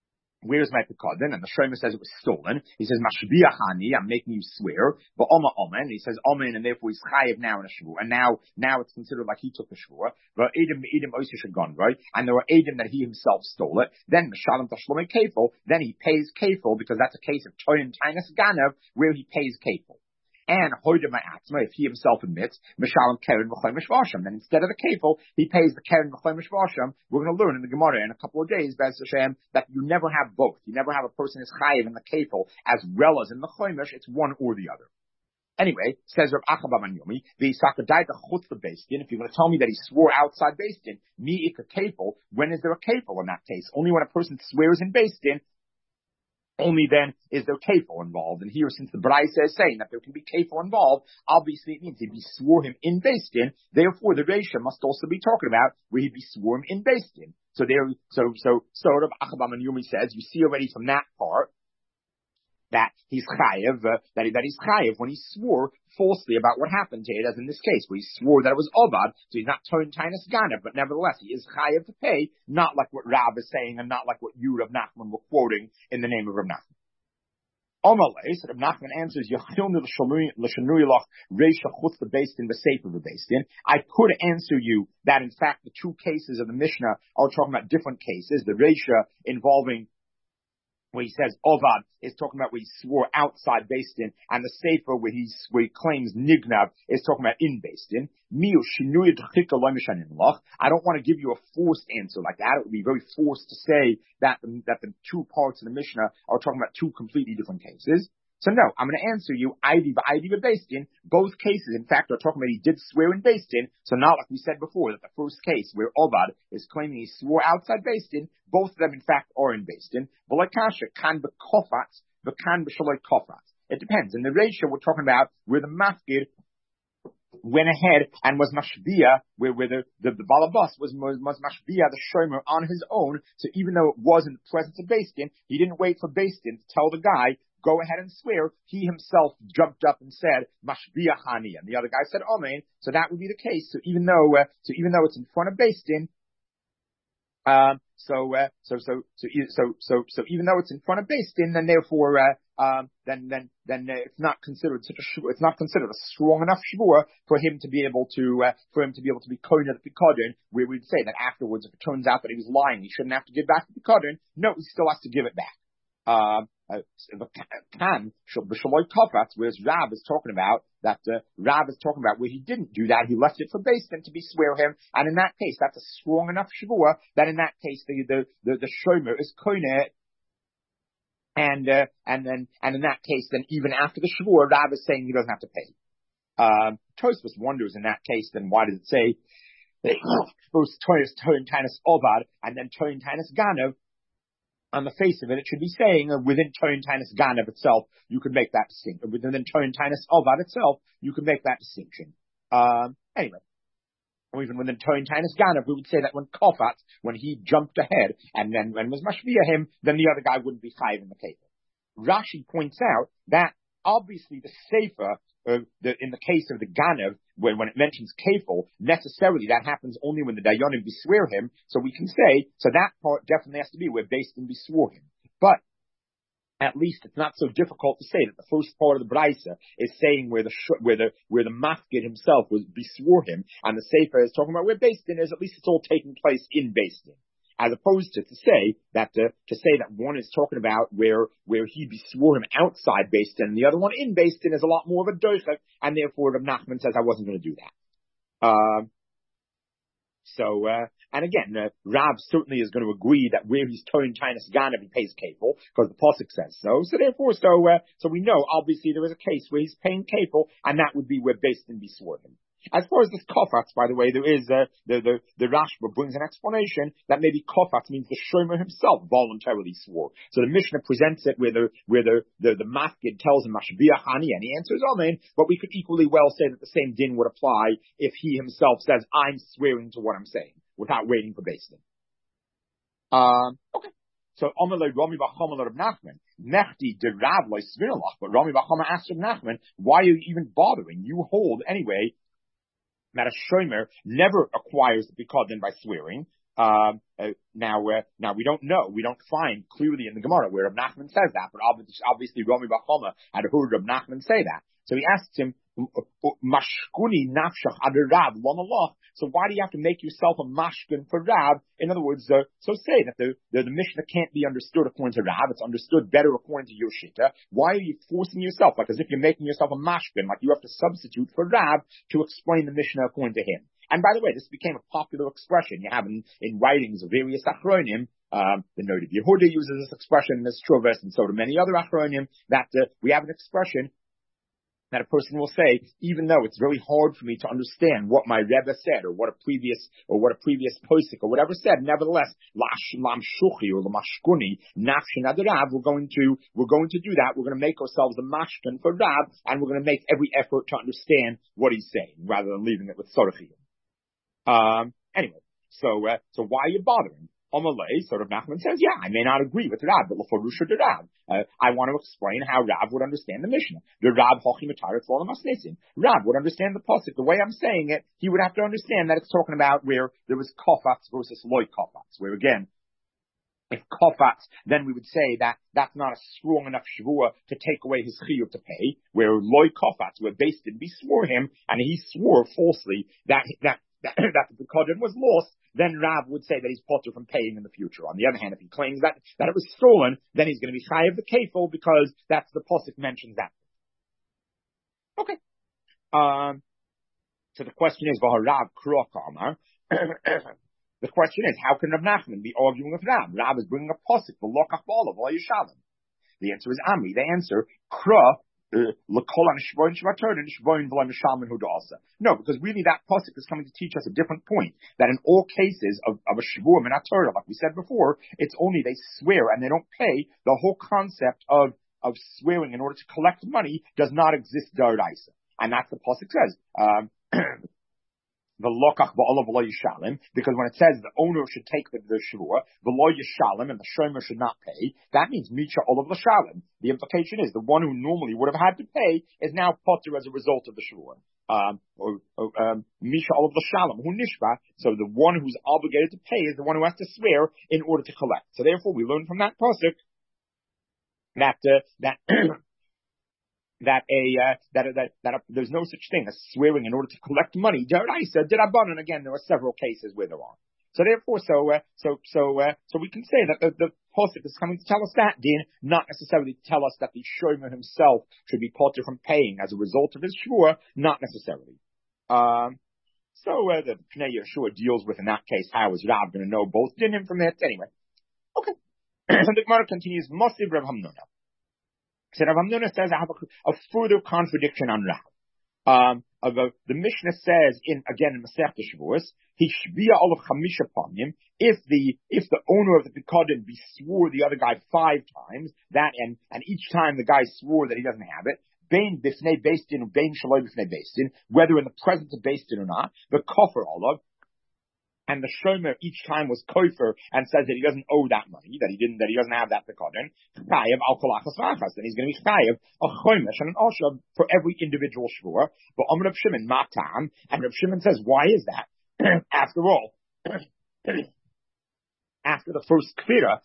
where's my Pekadin? And the Shomer says it was stolen. He says, Mashbiachani, I'm making you swear, but Oma Oma, and he says Omen, and therefore he's chayiv now in a Shavua. And now it's considered like he took the Shavua. But Edim Oisish had gone, right? And there were Edim that he himself stole it. Then Mishalim Tashlome Kefil, then he pays Kefil, because that's a case of Toyin Tainus Ganav, where he pays Kefil. And Hoida Ma'atzma, if he himself admits, Mishalim Keren V'chomish Vasham, then instead of the Kefil, he pays the Keren V'chomish Vasham. We're going to learn in the Gemara in a couple of days, Bez Hashem, that you never have both. You never have a person who's chayiv in the Kefil as well as in the Chomish. It's one or the other. Anyway, says Rav Achaba Ben Yomi, V'yisakadai Chutz the Beis Din. If you're going to tell me that he swore outside Beis Din, mi ik a Kefil, when is there a Kefil in that case? Only when a person swears in Beis Din. Only then is there kefil involved. And here, since the Braisa is saying that there can be kefil involved, obviously it means if he swore him in Beis Din, therefore the Reisha must also be talking about where he'd be swore him in Beis Din. So Rav Achaba Ben Yomi says, you see already from that part, that he's chayiv, that he's chayiv when he swore falsely about what happened to it, as in this case, where he swore that it was Obad, so he's not Toyin Tainus Ganav, but nevertheless, he is chayiv to pay, not like what Rav is saying, and not like what you, Rav Nachman, were quoting in the name of Rav Nachman. Omalei, so Rav Nachman answers, Yechilnu l'shanuyilach reisha chutz the Beis Din v'sefer v'Beis Din. I could answer you that, in fact, the two cases of the Mishnah are talking about different cases. The reisha involving where he says Ovad is talking about where he swore outside Beis Din, and the Sefer where he claims Nignav is talking about in Beis Din. I don't want to give you a forced answer like that. It would be very forced to say that the two parts of the Mishnah are talking about two completely different cases. So no, I'm going to answer you, Ivy Beis Din. Both cases, in fact, are talking about he did swear in Beis Din. So not like we said before, that the first case where Obad is claiming he swore outside Beis Din, both of them, in fact, are in Beis Din. It depends. In the ratio we're talking about where the mafkid went ahead and was mashbiya, where the balabas was mashbiya, the shomer, on his own. So even though it was in the presence of Beis Din, he didn't wait for Beis Din to tell the guy, go ahead and swear. He himself jumped up and said, Mashbiya Hani, and the other guy said, Amen. So that would be the case. So even though it's in front of Beis Din, so even though it's in front of Beis Din, then therefore, then it's not considered it's not considered a strong enough shvua for him to be able to be kohen of the pikadon, where we'd say that afterwards, if it turns out that he was lying, he shouldn't have to give back the pikadon. No, he still has to give it back. Whereas Rav is talking about where he didn't do that, he left it for Beis Din to be swear him, and in that case, that's a strong enough shavua that in that case the shomer is koine, and in that case, then even after the shavua, Rav is saying he doesn't have to pay. Tosfos wonders in that case, then why does it say first Toyin Tainus Ovad and then Toyin Tainus Ganav? On the face of it, it should be saying within Toyin Tainus Ganav itself, you could make that distinction. Within Toyin Tainus Ovad itself, you could make that distinction. Anyway, or even within Toyin Tainus Ganav, we would say that when he jumped ahead and then when was mashviya him, then the other guy wouldn't be chayiv in the kefil. Rashi points out that obviously the sefer, in the case of the Ganav, when it mentions kefil, necessarily that happens only when the dayanim beswear him. So we can say, so that part definitely has to be where Beis Din beswore him. But at least it's not so difficult to say that the first part of the Braisa is saying where the mafkid himself was beswore him, and the sefer is talking about where Beis Din is. At least it's all taking place in Beis Din. As opposed to say that one is talking about where he beswore him outside Beis Din, and the other one in Beis Din is a lot more of a doichak, and therefore Rav Nachman says I wasn't going to do that. And again, Rav certainly is going to agree that where he's Toyin Tainus Ganav, he pays kefil, because the pasuk says so. So therefore, so we know obviously there is a case where he's paying kefil, and that would be where Beis Din beswore him. As far as this kofatz, by the way, there is the Rashba brings an explanation that maybe kofatz means the shomer himself voluntarily swore. So the Mishnah presents it where the mafkid tells him mashbiya hani, and he answers amen. But we could equally well say that the same din would apply if he himself says I'm swearing to what I'm saying without waiting for Beis Din. Okay. So Amalei Rami Bachama Rav Nachman Nechti de Rav lo Svirlach, but Rami Bachama asked Rav Nachman, why are you even bothering? You hold anyway that a shomer never acquires the pikadon by swearing. Now we don't know. We don't find clearly in the Gemara where Rav Nachman says that, but obviously Rami Bar Chama had heard Rav Nachman say that. So he asks him, Mashkuni nafshach ad Rav l'malach. So why do you have to make yourself a mashkin for Rav? In other words, so say that the Mishnah can't be understood according to Rav. It's understood better according to your Shita. Why are you forcing yourself, like as if you're making yourself a mashkin, like you have to substitute for Rav to explain the Mishnah according to him? And by the way, this became a popular expression. You have in writings of various achronim, the Noda Yehuda uses this expression in this Truvis, and so do many other achronim, that we have an expression that a person will say, even though it's very hard for me to understand what my Rebbe said, or what a previous posik or whatever said, nevertheless, lam shuchi or lamashkuni nafshin adarav, we're going to do that. We're going to make ourselves a mashkin for Rav, and we're going to make every effort to understand what he's saying, rather than leaving it with sorachim. Anyway, so why are you bothering? Amalei, so Rav Nachman says, yeah, I may not agree with Rav, but l'forusha de Rav. I want to explain how Rav would understand the Mishnah. The Rav hochi mataret v'olam asnesim. Rav would understand the pasuk. The way I'm saying it, he would have to understand that it's talking about where there was kofats versus loy kofats, where again, if kofats, then we would say that that's not a strong enough shvua to take away his chiyuv to pay, where loy kofats, where based in, we swore him, and he swore falsely that the Kodin was lost, then Rav would say that he's potter from paying in the future. On the other hand, if he claims that it was stolen, then he's going to be chayav the kefil, because that's the pasuk mentions that. Okay. So the question is, V'harav krok amar. The question is, how can Rav Nachman be arguing with Rav? Rav is bringing a pasuk for lokach ba'olav lo yishalem. The answer is Amri. They answer kra. No, because really that pasuk is coming to teach us a different point. That in all cases of a shvuah min haTorah, like we said before, it's only they swear and they don't pay. The whole concept of swearing in order to collect money does not exist d'oraisa, and that's the pasuk says. The lokach ba'olav lo yishalem, because when it says the owner should take the shvua, the lo yishalem, and the shomer should not pay, that means micha olav l'shalem. The implication is the one who normally would have had to pay is now potter as a result of the shvua. Misha olav l'shalem hu nishba. So the one who's obligated to pay is the one who has to swear in order to collect. So therefore, we learn from that pasuk that there's no such thing as swearing in order to collect money. D'oraisa, d'rabbanan. Again, there are several cases where there are. So therefore, so we can say that the pasuk is coming to tell us that din, not necessarily to tell us that the shomer himself should be potter from paying as a result of his shvua, not necessarily. The Pnei Yehoshua deals with, in that case, how is Rav going to know both dinim from it? Anyway, okay. So the Gemara continues, Mosiv Rav Hamnuna. So Rav Hamnuna says, I have a further contradiction on Rav. The Mishnah says in Masechta Shavuos, Hishbiya olav chamisha pamim. If the owner of the Pekodin swore the other guy 5 times, and each time the guy swore that he doesn't have it, Bain bifnei beistin or bain shaloi bifnei beistin, whether in the presence of beistin or not, the kofar olav. And the shomer each time was kofer and says that he doesn't owe that money, that he doesn't have that pekodin. Chayav al kolachas vachas, and he's going to be chayav a chomesh and an oshav for every individual shvur. But Rav Shimon matam, and Rav Shimon says, why is that? After all, after the first kfira,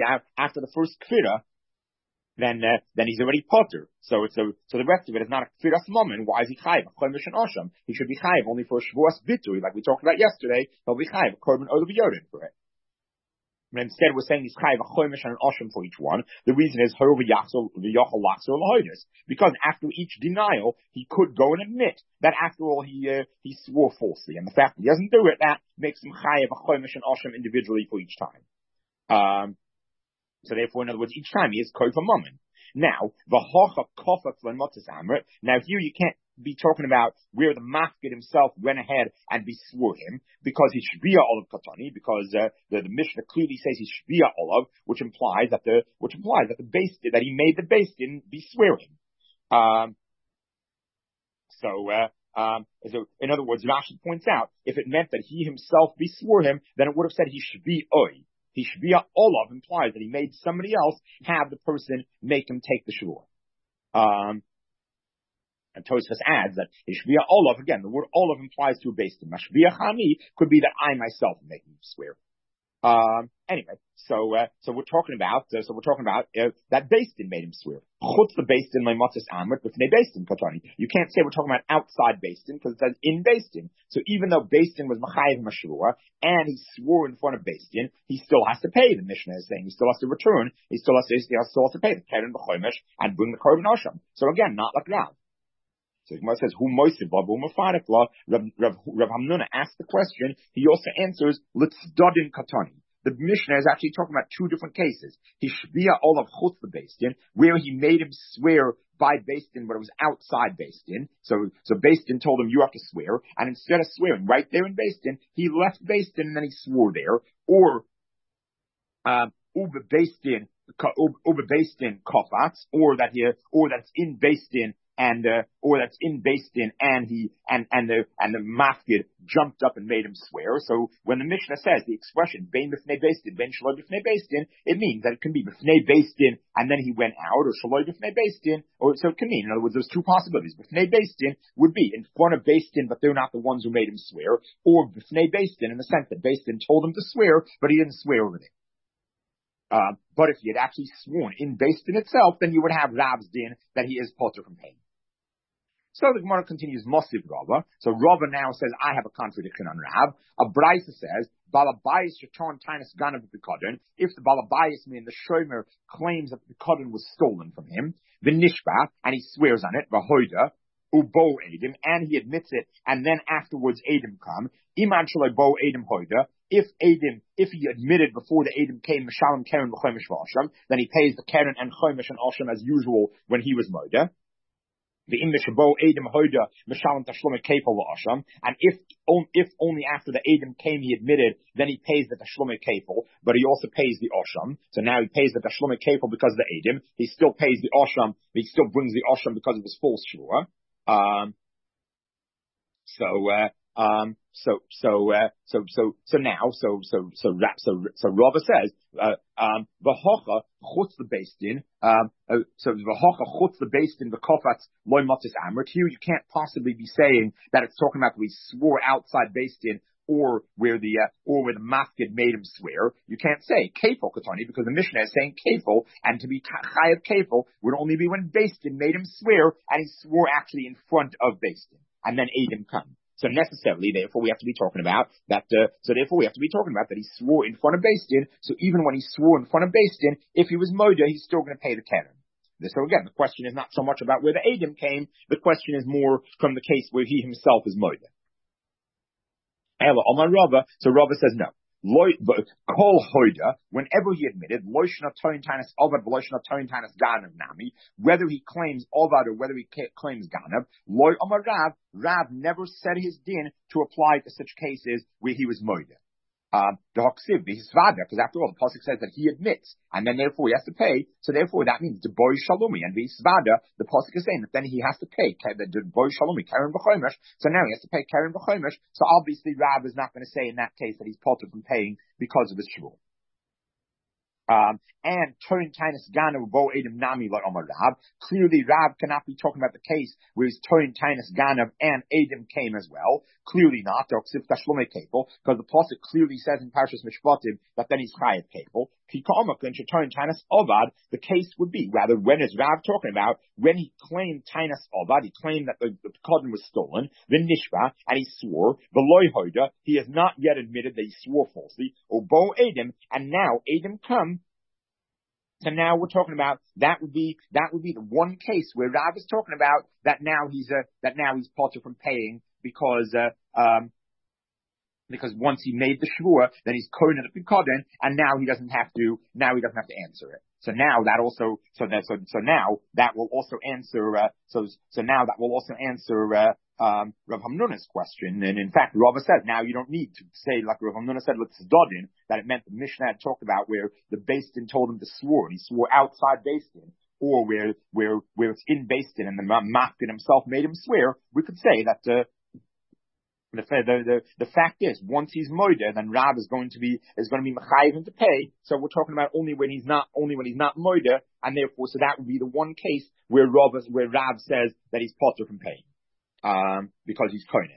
then he's already potter. So the rest of it is not a kfiras moment. Why is he chayiv? Chomesh and osham. He should be chayiv only for shvuas bitui, like we talked about yesterday. He'll be chayiv korban olav yodin for it. And instead, we're saying he's chayiv a chomesh and an osham for each one. The reason is harav yachzol v'yochel lachzor lahoidus, because after each denial, he could go and admit that after all he swore falsely, and the fact that he doesn't do it, that makes him chayiv a chomesh and osham individually for each time. So therefore, in other words, each time he is kofa moment. Now, now here you can't be talking about where the mafkid himself went ahead and beswore him, because he's shbiya olav katani, because the Mishnah clearly says he's shbiya olav, which implies that that he made the beis din beswear him. So in other words, Rashi points out, if it meant that he himself beswore him, then it would have said he should be oy. He shbiya olav implies that he made somebody else have the person make him take the shvur. And Tosfos adds that shbiya olav, again, the word olav implies to a beis din. Mashbiya chani could be that I myself am making him swear. Anyway, so we're talking about that Beis Din made him swear. Chutz the Beis Din le'matzis amrit b'fnei Beis Din katani. You can't say we're talking about outside Beis Din because it says in Beis Din. So even though Beis Din was machayev mashvua and he swore in front of Beis Din, he still has to pay. The Mishnah is saying he still has to return. He still has to pay the keren b'chomesh and bring the korban asham. So again, not like Rav. So Gemara says, "Who moisid babu mafarik la?" Rav Hamnuna asked the question. He also answers, "Litzdadin katani." The Mishnah is actually talking about two different cases. Hishbia olav chutz the Beis Din, where he made him swear by Beis Din, but it was outside Beis Din. So Beis Din told him you have to swear, and instead of swearing right there in Beis Din, he left Beis Din and then he swore there. Or uber Beis Din kofats, or that's in Beis Din. Or that's in Beis Din, and the mafkid jumped up and made him swear. So when the Mishnah says the expression bein b'fnei Beis Din, bein shaloi b'fnei Beis Din, it means that it can be b'fnei Beis Din and then he went out, or shaloi b'fnei Beis Din, or so it can mean. In other words, there's two possibilities. B'fnei Beis Din would be in front of Beis Din, but they're not the ones who made him swear, or b'fnei Beis Din in the sense that Beis Din told him to swear, but he didn't swear over there. But if he had actually sworn in Beis Din itself, then you would have Rav's din that he is potter from paying. So the Gemara continues, Mosiv Rava. So Rava now says, I have a contradiction on Rav. A Braisa says, Balabayis Shatan Tainus Ganav B'Kodin. If the Balabayis, meaning the Shomer, claims that the Kodin was stolen from him, the Nishba, and he swears on it, Vahoida, Ubo Edim, and he admits it, and then afterwards Edim come, Iman Shalai Bo Edim Hoida. If he admitted before the Edim came, Meshalem Keren V'Chomesh V'Asham, then he pays the Keren and Chomesh and Asham as usual when he was Moida. The Imishabo Edim Hoida Meshalem Tashlum Kefil V'Asham, and if only after the Edim came he admitted, then he pays the Tashlum Kefil, but he also pays the Asham. So now he pays the Tashlum Kefil because of the Edim. He still pays the Asham. He still brings the Asham because of his false shvua. So Rava says, v'hocha chutz the Beis Din, v'hocha chutz the Beis Din v'kofats loy matis amrit. Here you can't possibly be saying that it's talking about we swore outside Beis Din, or where the mafkid made him swear. You can't say kefil katani because the Mishnah is saying kefil, and to be chayav kefil would only be when Beis Din made him swear, and he swore actually in front of Beis Din, and then Edim come. So necessarily, therefore, we have to be talking about that. That he swore in front of Beis Din. So even when he swore in front of Beis Din, if he was moda, he's still going to pay the keren. So again, the question is not so much about where the Edim came. The question is more from the case where he himself is moda. So Rava says no. Kol hoida, whenever he admitted, whether he claims ovad or whether he claims ganav, Rav never said his din to apply to such cases where he was moida. Because after all, the pasuk says that he admits, and then therefore he has to pay. So therefore, that means the boy shalom, and v'isvada. The pasuk is saying that then he has to pay the boy shalom, keren v'chomesh. So now he has to pay keren v'chomesh. So obviously, Rav is not going to say in that case that he's potter from paying because of his shvur. And Torin Tainus Ganav Bo Edim Nami like Omar Rav. Clearly, Rav cannot be talking about the case where his Torin Tainus Ganav and Edim came as well. Clearly not, because the pasuk clearly says in Parshas Mishpatim that then he's Chayav Kefil. The case would be, rather, when is Rav talking about? When he claimed Tainus Ovad, he claimed that the Kodin was stolen, the Nishba, and he swore, the Loi Hoida, he has not yet admitted that he swore falsely, or Bo Edim, and now Edim come. So now we're talking about that would be the one case where Rav is talking about that now he's potter from paying because once he made the shvua, then he's kohen at the kodin, and now he doesn't have to answer it. So now that also now that will also answer Rav Hamnuna's question. And in fact, Rava said now you don't need to say like Rav Hamnuna said with Tzadodin that it meant the Mishnah had talked about where the Beis Din told him to swear and he swore outside Beis Din, or where it's in Beis Din and the Mafkin himself made him swear. We could say that the fact is, once he's moida, then Rav is going to be mechayiv him to pay. So we're talking about only when he's not moida, and therefore, so that would be the one case where Rav says that he's potter from paying, because he's kohen.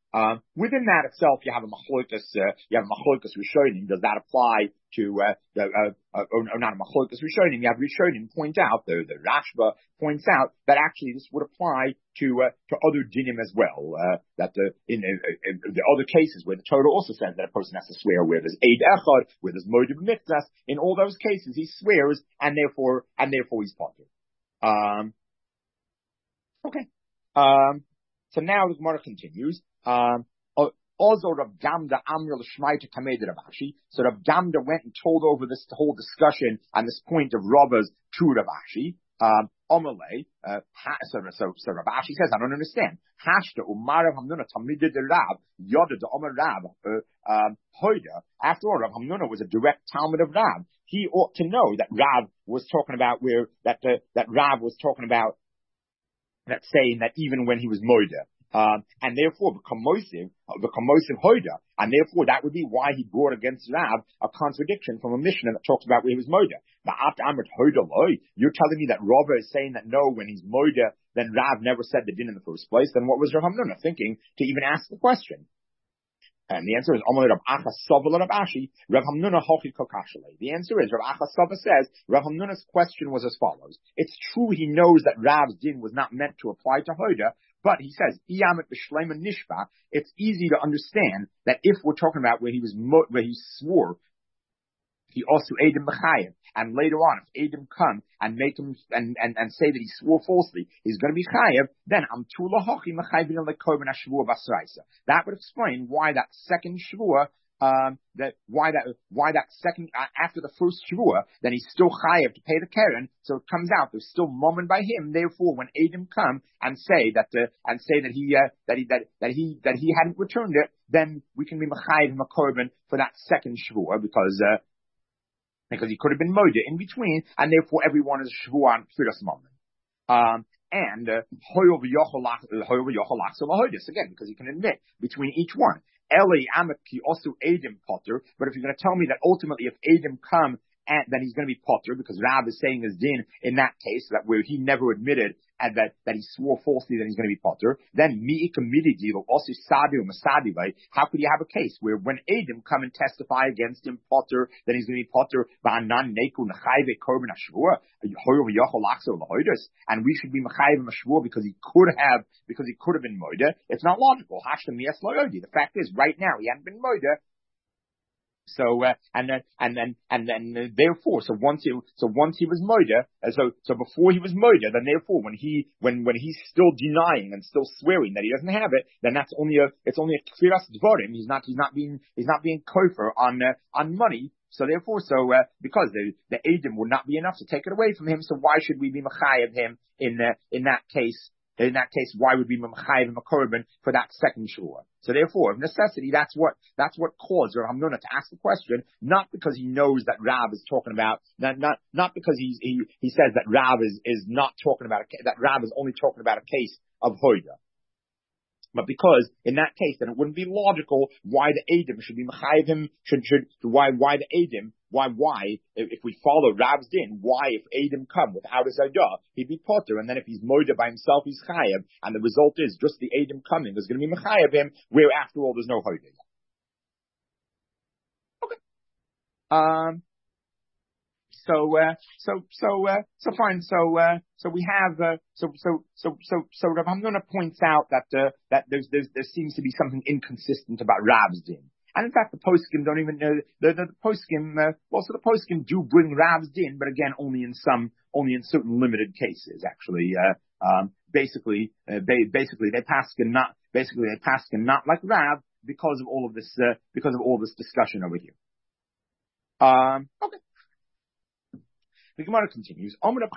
Within that itself, you have a machlokas, rishonim. Does that apply to, or not a machlokas rishonim? You have rishonim point out, the Rashba points out that actually this would apply to other dinim as well, that in the other cases where the Torah also says that a person has to swear, where there's Eid Echad, where there's Moed B'Mikdas, in all those cases he swears, and therefore he's potter. Okay. So now the Gemara continues. Also, Rav Gamda Amr l'Shmaita Kamei Rav Ashi. So Rav Gamda went and told over this whole discussion and this point of Rava's to Rav Ashi. Omalei. So Rav Ashi says, I don't understand. Hashta Umar Rav Hamnuna Tamid de Rav Yoda de Omar Rav Hoida. After all, Rav Hamnuna was a direct Talmud of Rav. He ought to know that Rav was talking about that Rav was talking about that saying that even when he was moida, and therefore the commoisive hoida, and therefore that would be why he brought against Rav a contradiction from a Mishnah that talks about where he was moida. You're telling me that Rava is saying that no, when he's moida, then Rav never said the din in the first place. Then what was Rav Hamnuna thinking to even ask the question? And the answer is Rav Achasava Rav Ashi, Rav Hamnuna Hochi Kokashale. The answer is Rav Achasava says Rav Hamnuna's question was as follows. It's true he knows that Rav's din was not meant to apply to Hoda, but he says Iyamet B'Shleima Nishba. It's easy to understand that if we're talking about where he swore, he also Eidim Mechayev, and later on, if Eidim come and make him and say that he swore falsely, he's going to be Chayev. Then Amtula Hochi Mechayvin LeKorban HaShavua Basraisa. That would explain why that second Shavua, why that second after the first Shavua, then he's still Chayev to pay the Keren. So it comes out there's still moment by him. Therefore, when Eidim come and say that he hadn't returned it, then we can be Mechayev Mekorban for that second Shavua because he could have been moda in between, and therefore everyone is shvuah firas moment. And hoyol v'yochol lachs again, because he can admit between each one. Eli amet ki also Eidim potter, but if you're going to tell me that ultimately if Eidim come, and then he's going to be potter, because Rav is saying his din in that case, that where he never admitted and that he swore falsely that he's going to be potter, then also how could you have a case where when Eidim come and testify against him potter, then he's going to be potter, and we should be mechayev mashvur because he could have been moida? It's not logical. The fact is, right now he hadn't been moida. So and then therefore, so once he was moida, so before he was moida, then therefore when he's still denying and still swearing that he doesn't have it, then it's only a kfiras dvarim. He's not being kofer on money. So therefore, because the Eidim would not be enough to take it away from him, so why should we be mechayev him in that case? In that case, why would we be mechayev Mekorban for that second shua? So therefore, of necessity, that's what caused Rav Hamnuna to ask the question, not because he knows that Rav is talking about, not because he says that Rav is not talking about that Rav is only talking about a case of Hoida. But because in that case, then it wouldn't be logical why the Eidim should be mechayev him, why the Eidim, why, if we follow Rav's din, why if Eidim come without a Zaydah, he'd be potter, and then if he's moida by himself, he's chayev, and the result is just the Eidim coming is going to be mechayev him, where after all there's no hoida. Okay. So fine. So we have so Rav Hamnuna points out that there seems to be something inconsistent about Rav's din, and in fact the poskim don't even know the poskim. Also the poskim do bring Rav's din, but again only in certain limited cases. Actually, basically they paskin not like Rav because of all of this discussion over here. Okay. The Gemara continues.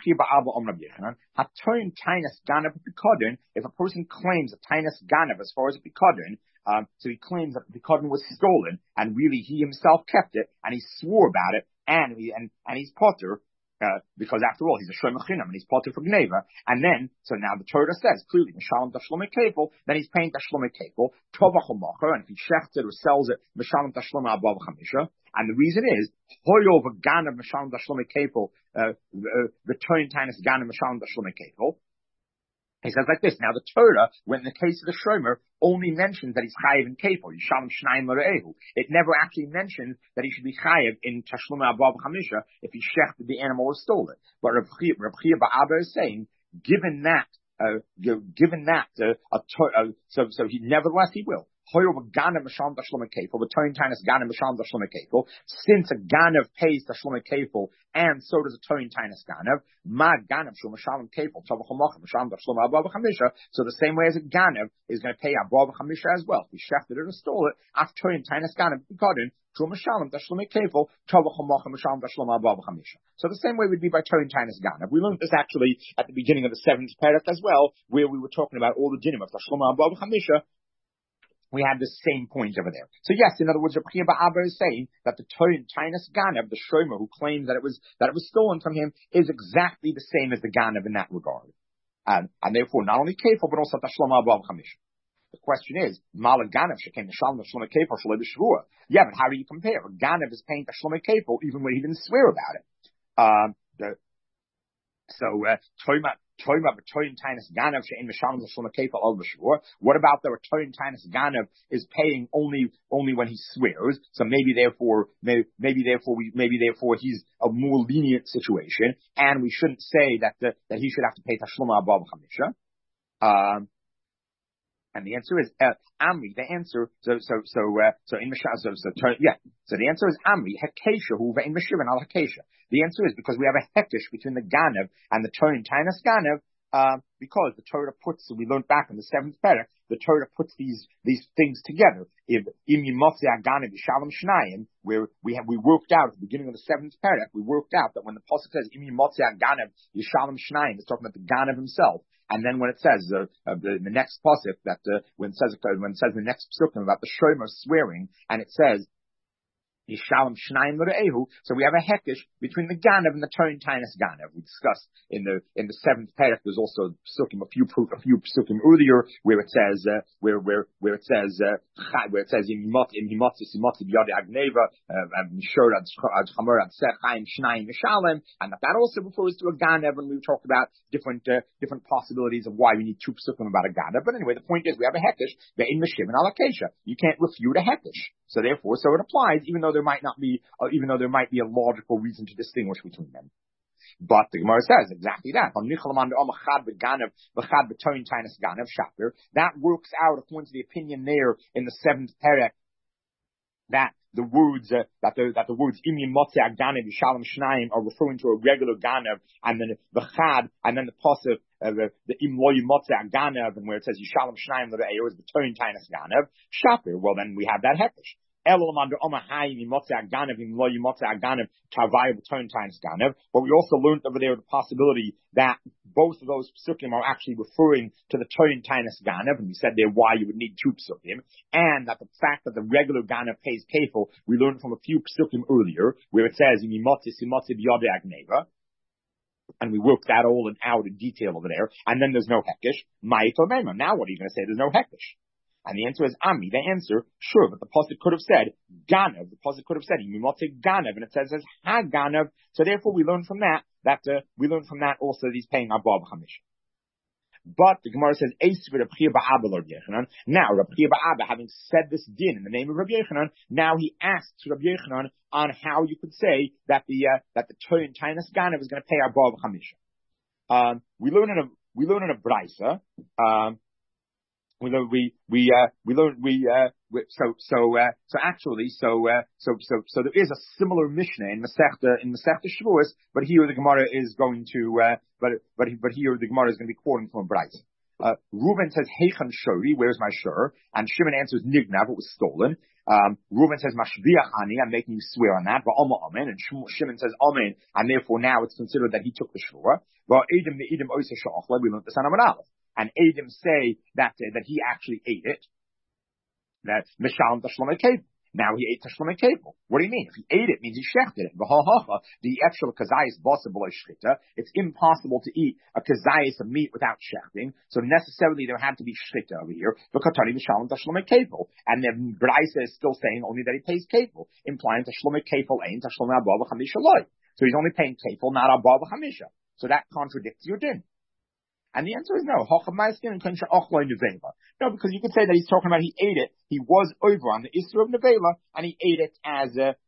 If a person claims a tainas ganav as far as a pikadon, so he claims that the pikadon was stolen, and really he himself kept it, and he swore about it, and he's potter, because after all he's a shoy mechinam, and he's potter for gneva, and then so now the Torah says clearly mishalom tashlomei kefil, then he's paying tashlomei kefil tovach u'macher, and if he shechted or sells it mishalom tashlomei abav chamisha. And the reason is, hoyov ganav mishalom tashlomei kefil, return tainus ganav mishalom tashlomei kefil. He says like this. Now the Torah, when in the case of the Shomer, only mentions that he's chayiv in kefil. Yishalem shnayim l're'ehu. It never actually mentions that he should be chayiv in tashlum above chamisha if he shechted the animal or stole it. But Reb Chia Ba'aba is saying, given that, so he nevertheless he will. Since a ganav pays tashlum kefil, and so does a toin tainus ganav, so the same way as a ganav is going to pay above chamisha as well. If he shefted it or stole it, af toin tainus ganav b'kodin, so the same way would be by toin tainus ganav. We learned this actually at the beginning of the 7th parak as well, where we were talking about all the dinim of tashlum above chamisha. We had the same point over there. So yes, in other words, Reb Chia Ba'aba is saying that the toin tainus ganav, the shomer who claims that it was stolen from him, is exactly the same as the ganav in that regard, and therefore not only kefil but also tashlum above chamisha. The question is, Mala Ganav shechem Shalom Tashlum Kefil Shalei B'Shvua. Yeah, but how do you compare? Ganav is paying Tashlum Kefil even when he didn't swear about it. What about the Toyin Tainus Ganav is paying only when he swears? So maybe therefore he's a more lenient situation, and we shouldn't say that he should have to pay Tashluma above Chamisha. And the answer is Amri. The answer so the answer is Amri Hekesha hu ve'in Meshirin al Hekesha. The answer is because we have a hekesh between the Ganav and the Toyin Tainus Ganav. Because the Torah puts, we learned back in the 7th parak, the Torah puts these things together. If im yimotzi aganav yishalom shnayim, where we worked out at the beginning of the 7th parak, we worked out that when the pasuk says im yimotzi aganav yishalom shnayim, it's talking about the ganav himself. And then when it says the next pasuk that when it says the next psukim about the shomer swearing, and it says Yishalom Shnayim L'Re'ehu. So we have a hekesh between the Ganav and the Toyin Tainus Ganav. We discussed in the 7th parak. There's also a few psukim earlier where it says Imimotzi Simotzi B'Yadi Agneva Mishor Ad Chamer Ad Sechayim Shnayim Mishalem, and that also refers to a Ganav. And we talked about different possibilities of why we need 2 psukim about a Ganav. But anyway, the point is we have a hekesh ve'in Meshiv and Alakesha. You can't refute a hekesh. So therefore, it applies, even though there might be a logical reason to distinguish between them. But the Gemara says exactly that. That works out according to the opinion there in the 7th parak that the words im yimotzi aganav yishalom shnayim are referring to a regular ganav, and then the chad, and then the pasuk the im lo yimotzi aganav, and where it says yishalom shnayim l're'ehu is the toyin tainus ganav shapir. Well, then we have that hekesh. But we also learned over there the possibility that both of those psukim are actually referring to the Toyin Tainus Ganav, and we said there why you would need 2 psukim, and that the fact that the regular Ganav pays kefil, we learned from a few psukim earlier, where it says, and we worked that all out in detail over there, and then there's no hekesh. Now what are you going to say? There's no hekesh. And the answer is Ami. The answer, sure, but the pasuk could have said Ganav. The pasuk could have said Yimotze Ganav, and it says Ha Ganav. So therefore, we learn from that also that he's paying above Chamish. But the Gemara says Reb Chia Ba'aba Rabbi Yochanan. Now Reb Chia Ba'aba, having said this din in the name of Rabbi Yochanan, now he asks Rabbi Yochanan on how you could say that the Toyin Tainus Ganav is going to pay above Chamish. We learn in a brisa. So there is a similar Mishnah in Masechta Shavuos, but here the Gemara is going to here the Gemara is going to be quoting from a brayso. Reuben says Heichan Shori, where's my shur? And Shimon answers Nignav, it was stolen. Reuben says Mashviach Ani, I'm making you swear on that. But Amen, and Shimon says Amen, and therefore now it's considered that he took the shur. But Edom Oisa Shachla, we learned this on Amar Aleph. And Edom say that he actually ate it. That Mishalom Tashlum Kefil. Now he ate Tashlum Kefil. What do you mean? If he ate it, means he shechted it. The actual kazayis possible shchita. It's impossible to eat a kazayis of meat without shechting. So necessarily there had to be shchita over here. V'katani Mishalom Tashlum Kefil. And the brayso is still saying only that he pays kefil, implying Tashlum Kefil ain't Tashlum Abba V'chamisha loy. So he's only paying kefil, not Abba V'chamisha. So that contradicts your din. And the answer is no. No, because you could say that he's talking about he ate it. He was over on the Isra of Nevela, and he ate it as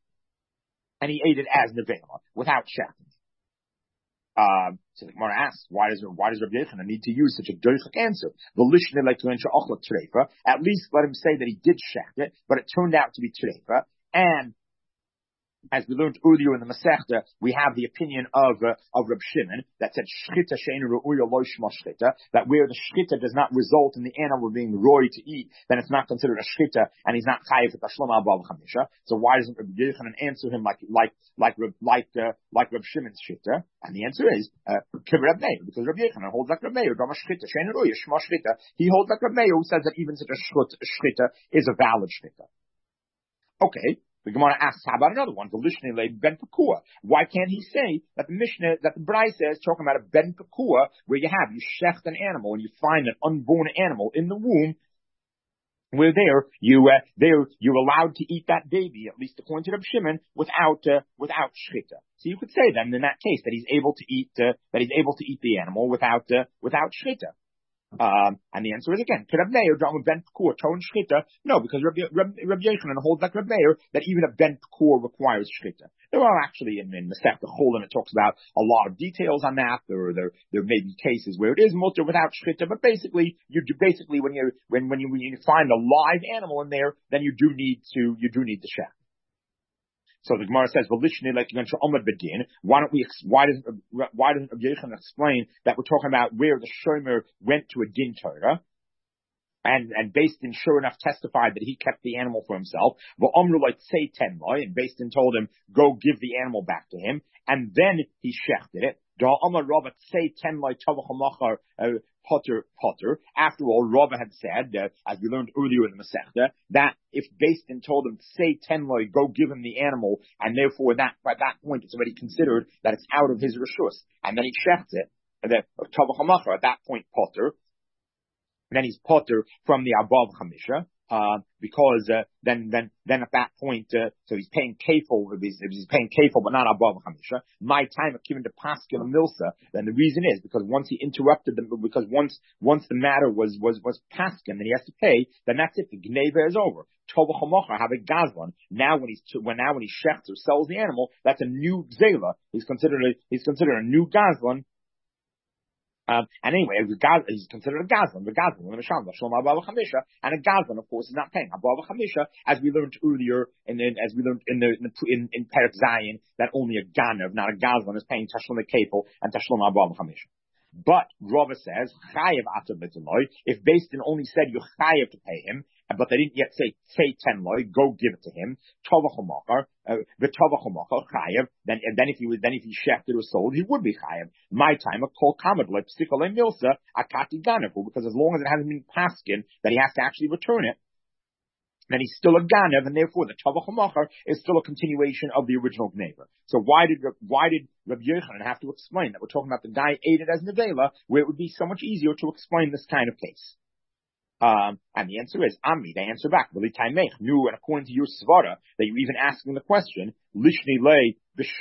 Nevela without shechting. So the Gemara asks, why does Rabbi Yochanan need to use such a doichak answer? At least let him say that he did shecht it, but it turned out to be treifa. And as we learned earlier in the Masechta, we have the opinion of Reb Shimon that said shchita she'einu re'uya lo shma shchita, that where the shchita does not result in the animal being roy to eat, then it's not considered a shchita, and he's not chayiv at tashlum above chamisha. So why doesn't Reb Yochanan answer him like Reb Shimon's shchita? And the answer is Reb Meir, because Reb Yochanan holds like Reb Meir, dama shchita she'einu re'uya shma shchita. He holds like Reb Meir, who says that even such a shchita is a valid shchita. Okay. The Gemara asks, how about another one? Why can't he say that the Mishnah, that the Brisa is talking about a ben pekua, where you shecht an animal and you find an unborn animal in the womb, where you're allowed to eat that baby, at least according to Reb Shimon, without shchita. So you could say then in that case that he's able to eat the animal without shchita. And the answer is again, no, because Rabbi Yochanan holds like Rabbi Meir that even a ben pekur requires shchita. There are actually in Masechta Chulin it talks about a lot of details on that. There may be cases where it is mutter without shchita, but basically when you find a live animal in there, then you do need the shech. So the Gemara says, why doesn't Rabbi Yochanan explain that we're talking about where the shomer went to a din Torah, and Beis Din sure enough testified that he kept the animal for himself, and Beis Din told him, go give the animal back to him, and then he shechted it. Potter. After all, Rava had said, as we learned earlier in the Masechta, that if Beis Din told him, say tenloi, go give him the animal, and therefore by that point it's already considered that it's out of his reshus, and then he shechts it, at that point Potter, then he's Potter from the above Chamisha, because then at that point, so he's paying kefil, if he's paying kefil but not above Chamisha. My time of given to Pascal and Milsa, then the reason is because once he interrupted them, because once the matter was Pascal, then he has to pay, then that's it, the Gneva is over. Tovachamocha have a gazlan. Now when he shechts or sells the animal, that's a new gzela. He's considered a new gazlan. And anyway, he's considered a gazlan. The gazlan, and a gazlan, of course, is not paying above chamisha, as we learned earlier, in Perek Zayin, that only a ganav, not a gazlan, is paying tashlum kefil and tashlum above chamisha. But Rava says, chayev atar b'tenloi, if Beis Din only said you're chayev to pay him, but they didn't yet say tenloi, go give it to him, tovachomachar, chayev, then if he shechted or sold, he would be chayev. My time, a kol kamad, like psikole milsa, akati ganavu, because as long as it hasn't been paskin, that he has to actually return it, then he's still a ganav, and therefore the tovachomachar is still a continuation of the original gneva. So why did Rabbi Yochanan have to explain that we're talking about the guy ate it as nevela, where it would be so much easier to explain this kind of case? And the answer is, Ammi, they answer back, and according to your svara, that you're even asking the question, Lishni lei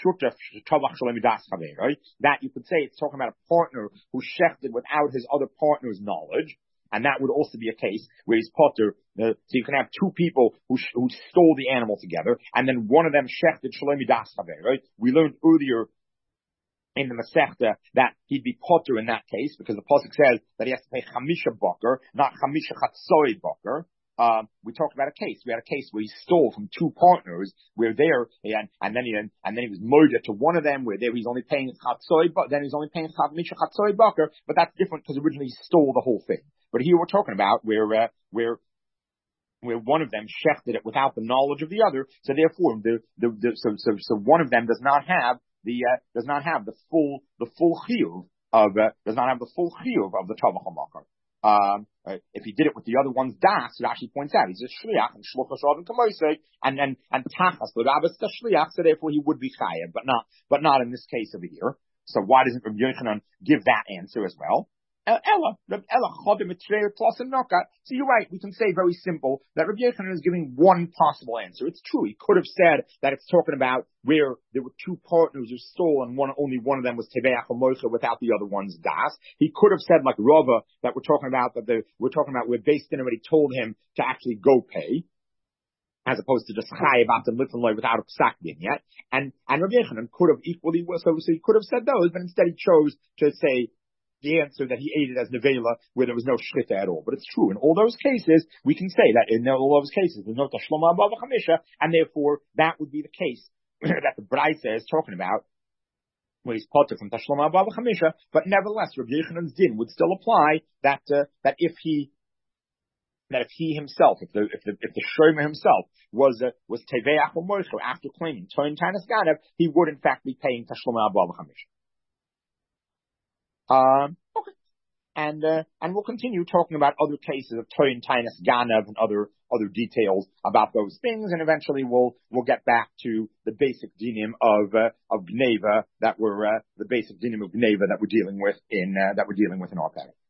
that you could say it's talking about a partner who shechted without his other partner's knowledge, and that would also be a case where he's potter. So you can have two people who stole the animal together, and then one of them shechted shalom midas chaver, right? We learned earlier in the Masechta that he'd be potter in that case, because the pasuk says that he has to pay chamisha baker, not chamisha chatzoi baker. We talked about a case. We had a case where he stole from two partners, where and then he was murdered to one of them, where he's only paying chatzoi, but then he's only paying chamisha chatzoi baker. But that's different because originally he stole the whole thing. But here we're talking about where one of them shechted it without the knowledge of the other. So therefore, so one of them does not have the full chiyuv of the tovach hamakar. If he did it with the other one's das, Rashi points out he's a shliach and shluchas and kamoisei and tachas l'rabbis the shliach, so therefore he would be chayav, but not in this case over here. So why doesn't Rabbi Yochanan give that answer as well? Ella chodim mitzvah plus a noka. So you're right. We can say very simple that Rabbi Yochanan is giving one possible answer. It's true. He could have said that it's talking about where there were two partners who stole and only one of them was teveach or moicha without the other one's das. He could have said like Rava that we're talking about where Beis Din already told him to actually go pay, as opposed to just chayiv after litzon without a psak din yet. And Rabbi Yochanan could have equally, so he could have said those, but instead he chose to say the answer that he ate it as nevela where there was no shchita at all. But it's true in all those cases we can say that in all those cases there's no tashloma above chamisha, and therefore that would be the case that the Braisa is talking about, where he's potter from tashloma above chamisha. But nevertheless, Rabbi Yochanan's din would still apply that if he himself, if the shomer himself was teveach or moicha after claiming toin tanis ganav, he would in fact be paying tashloma above chamisha. Okay, and we'll continue talking about other cases of toin tanis ganav and other details about those things, and eventually we'll get back to the basic dinim of gneva that we're dealing with in our pattern.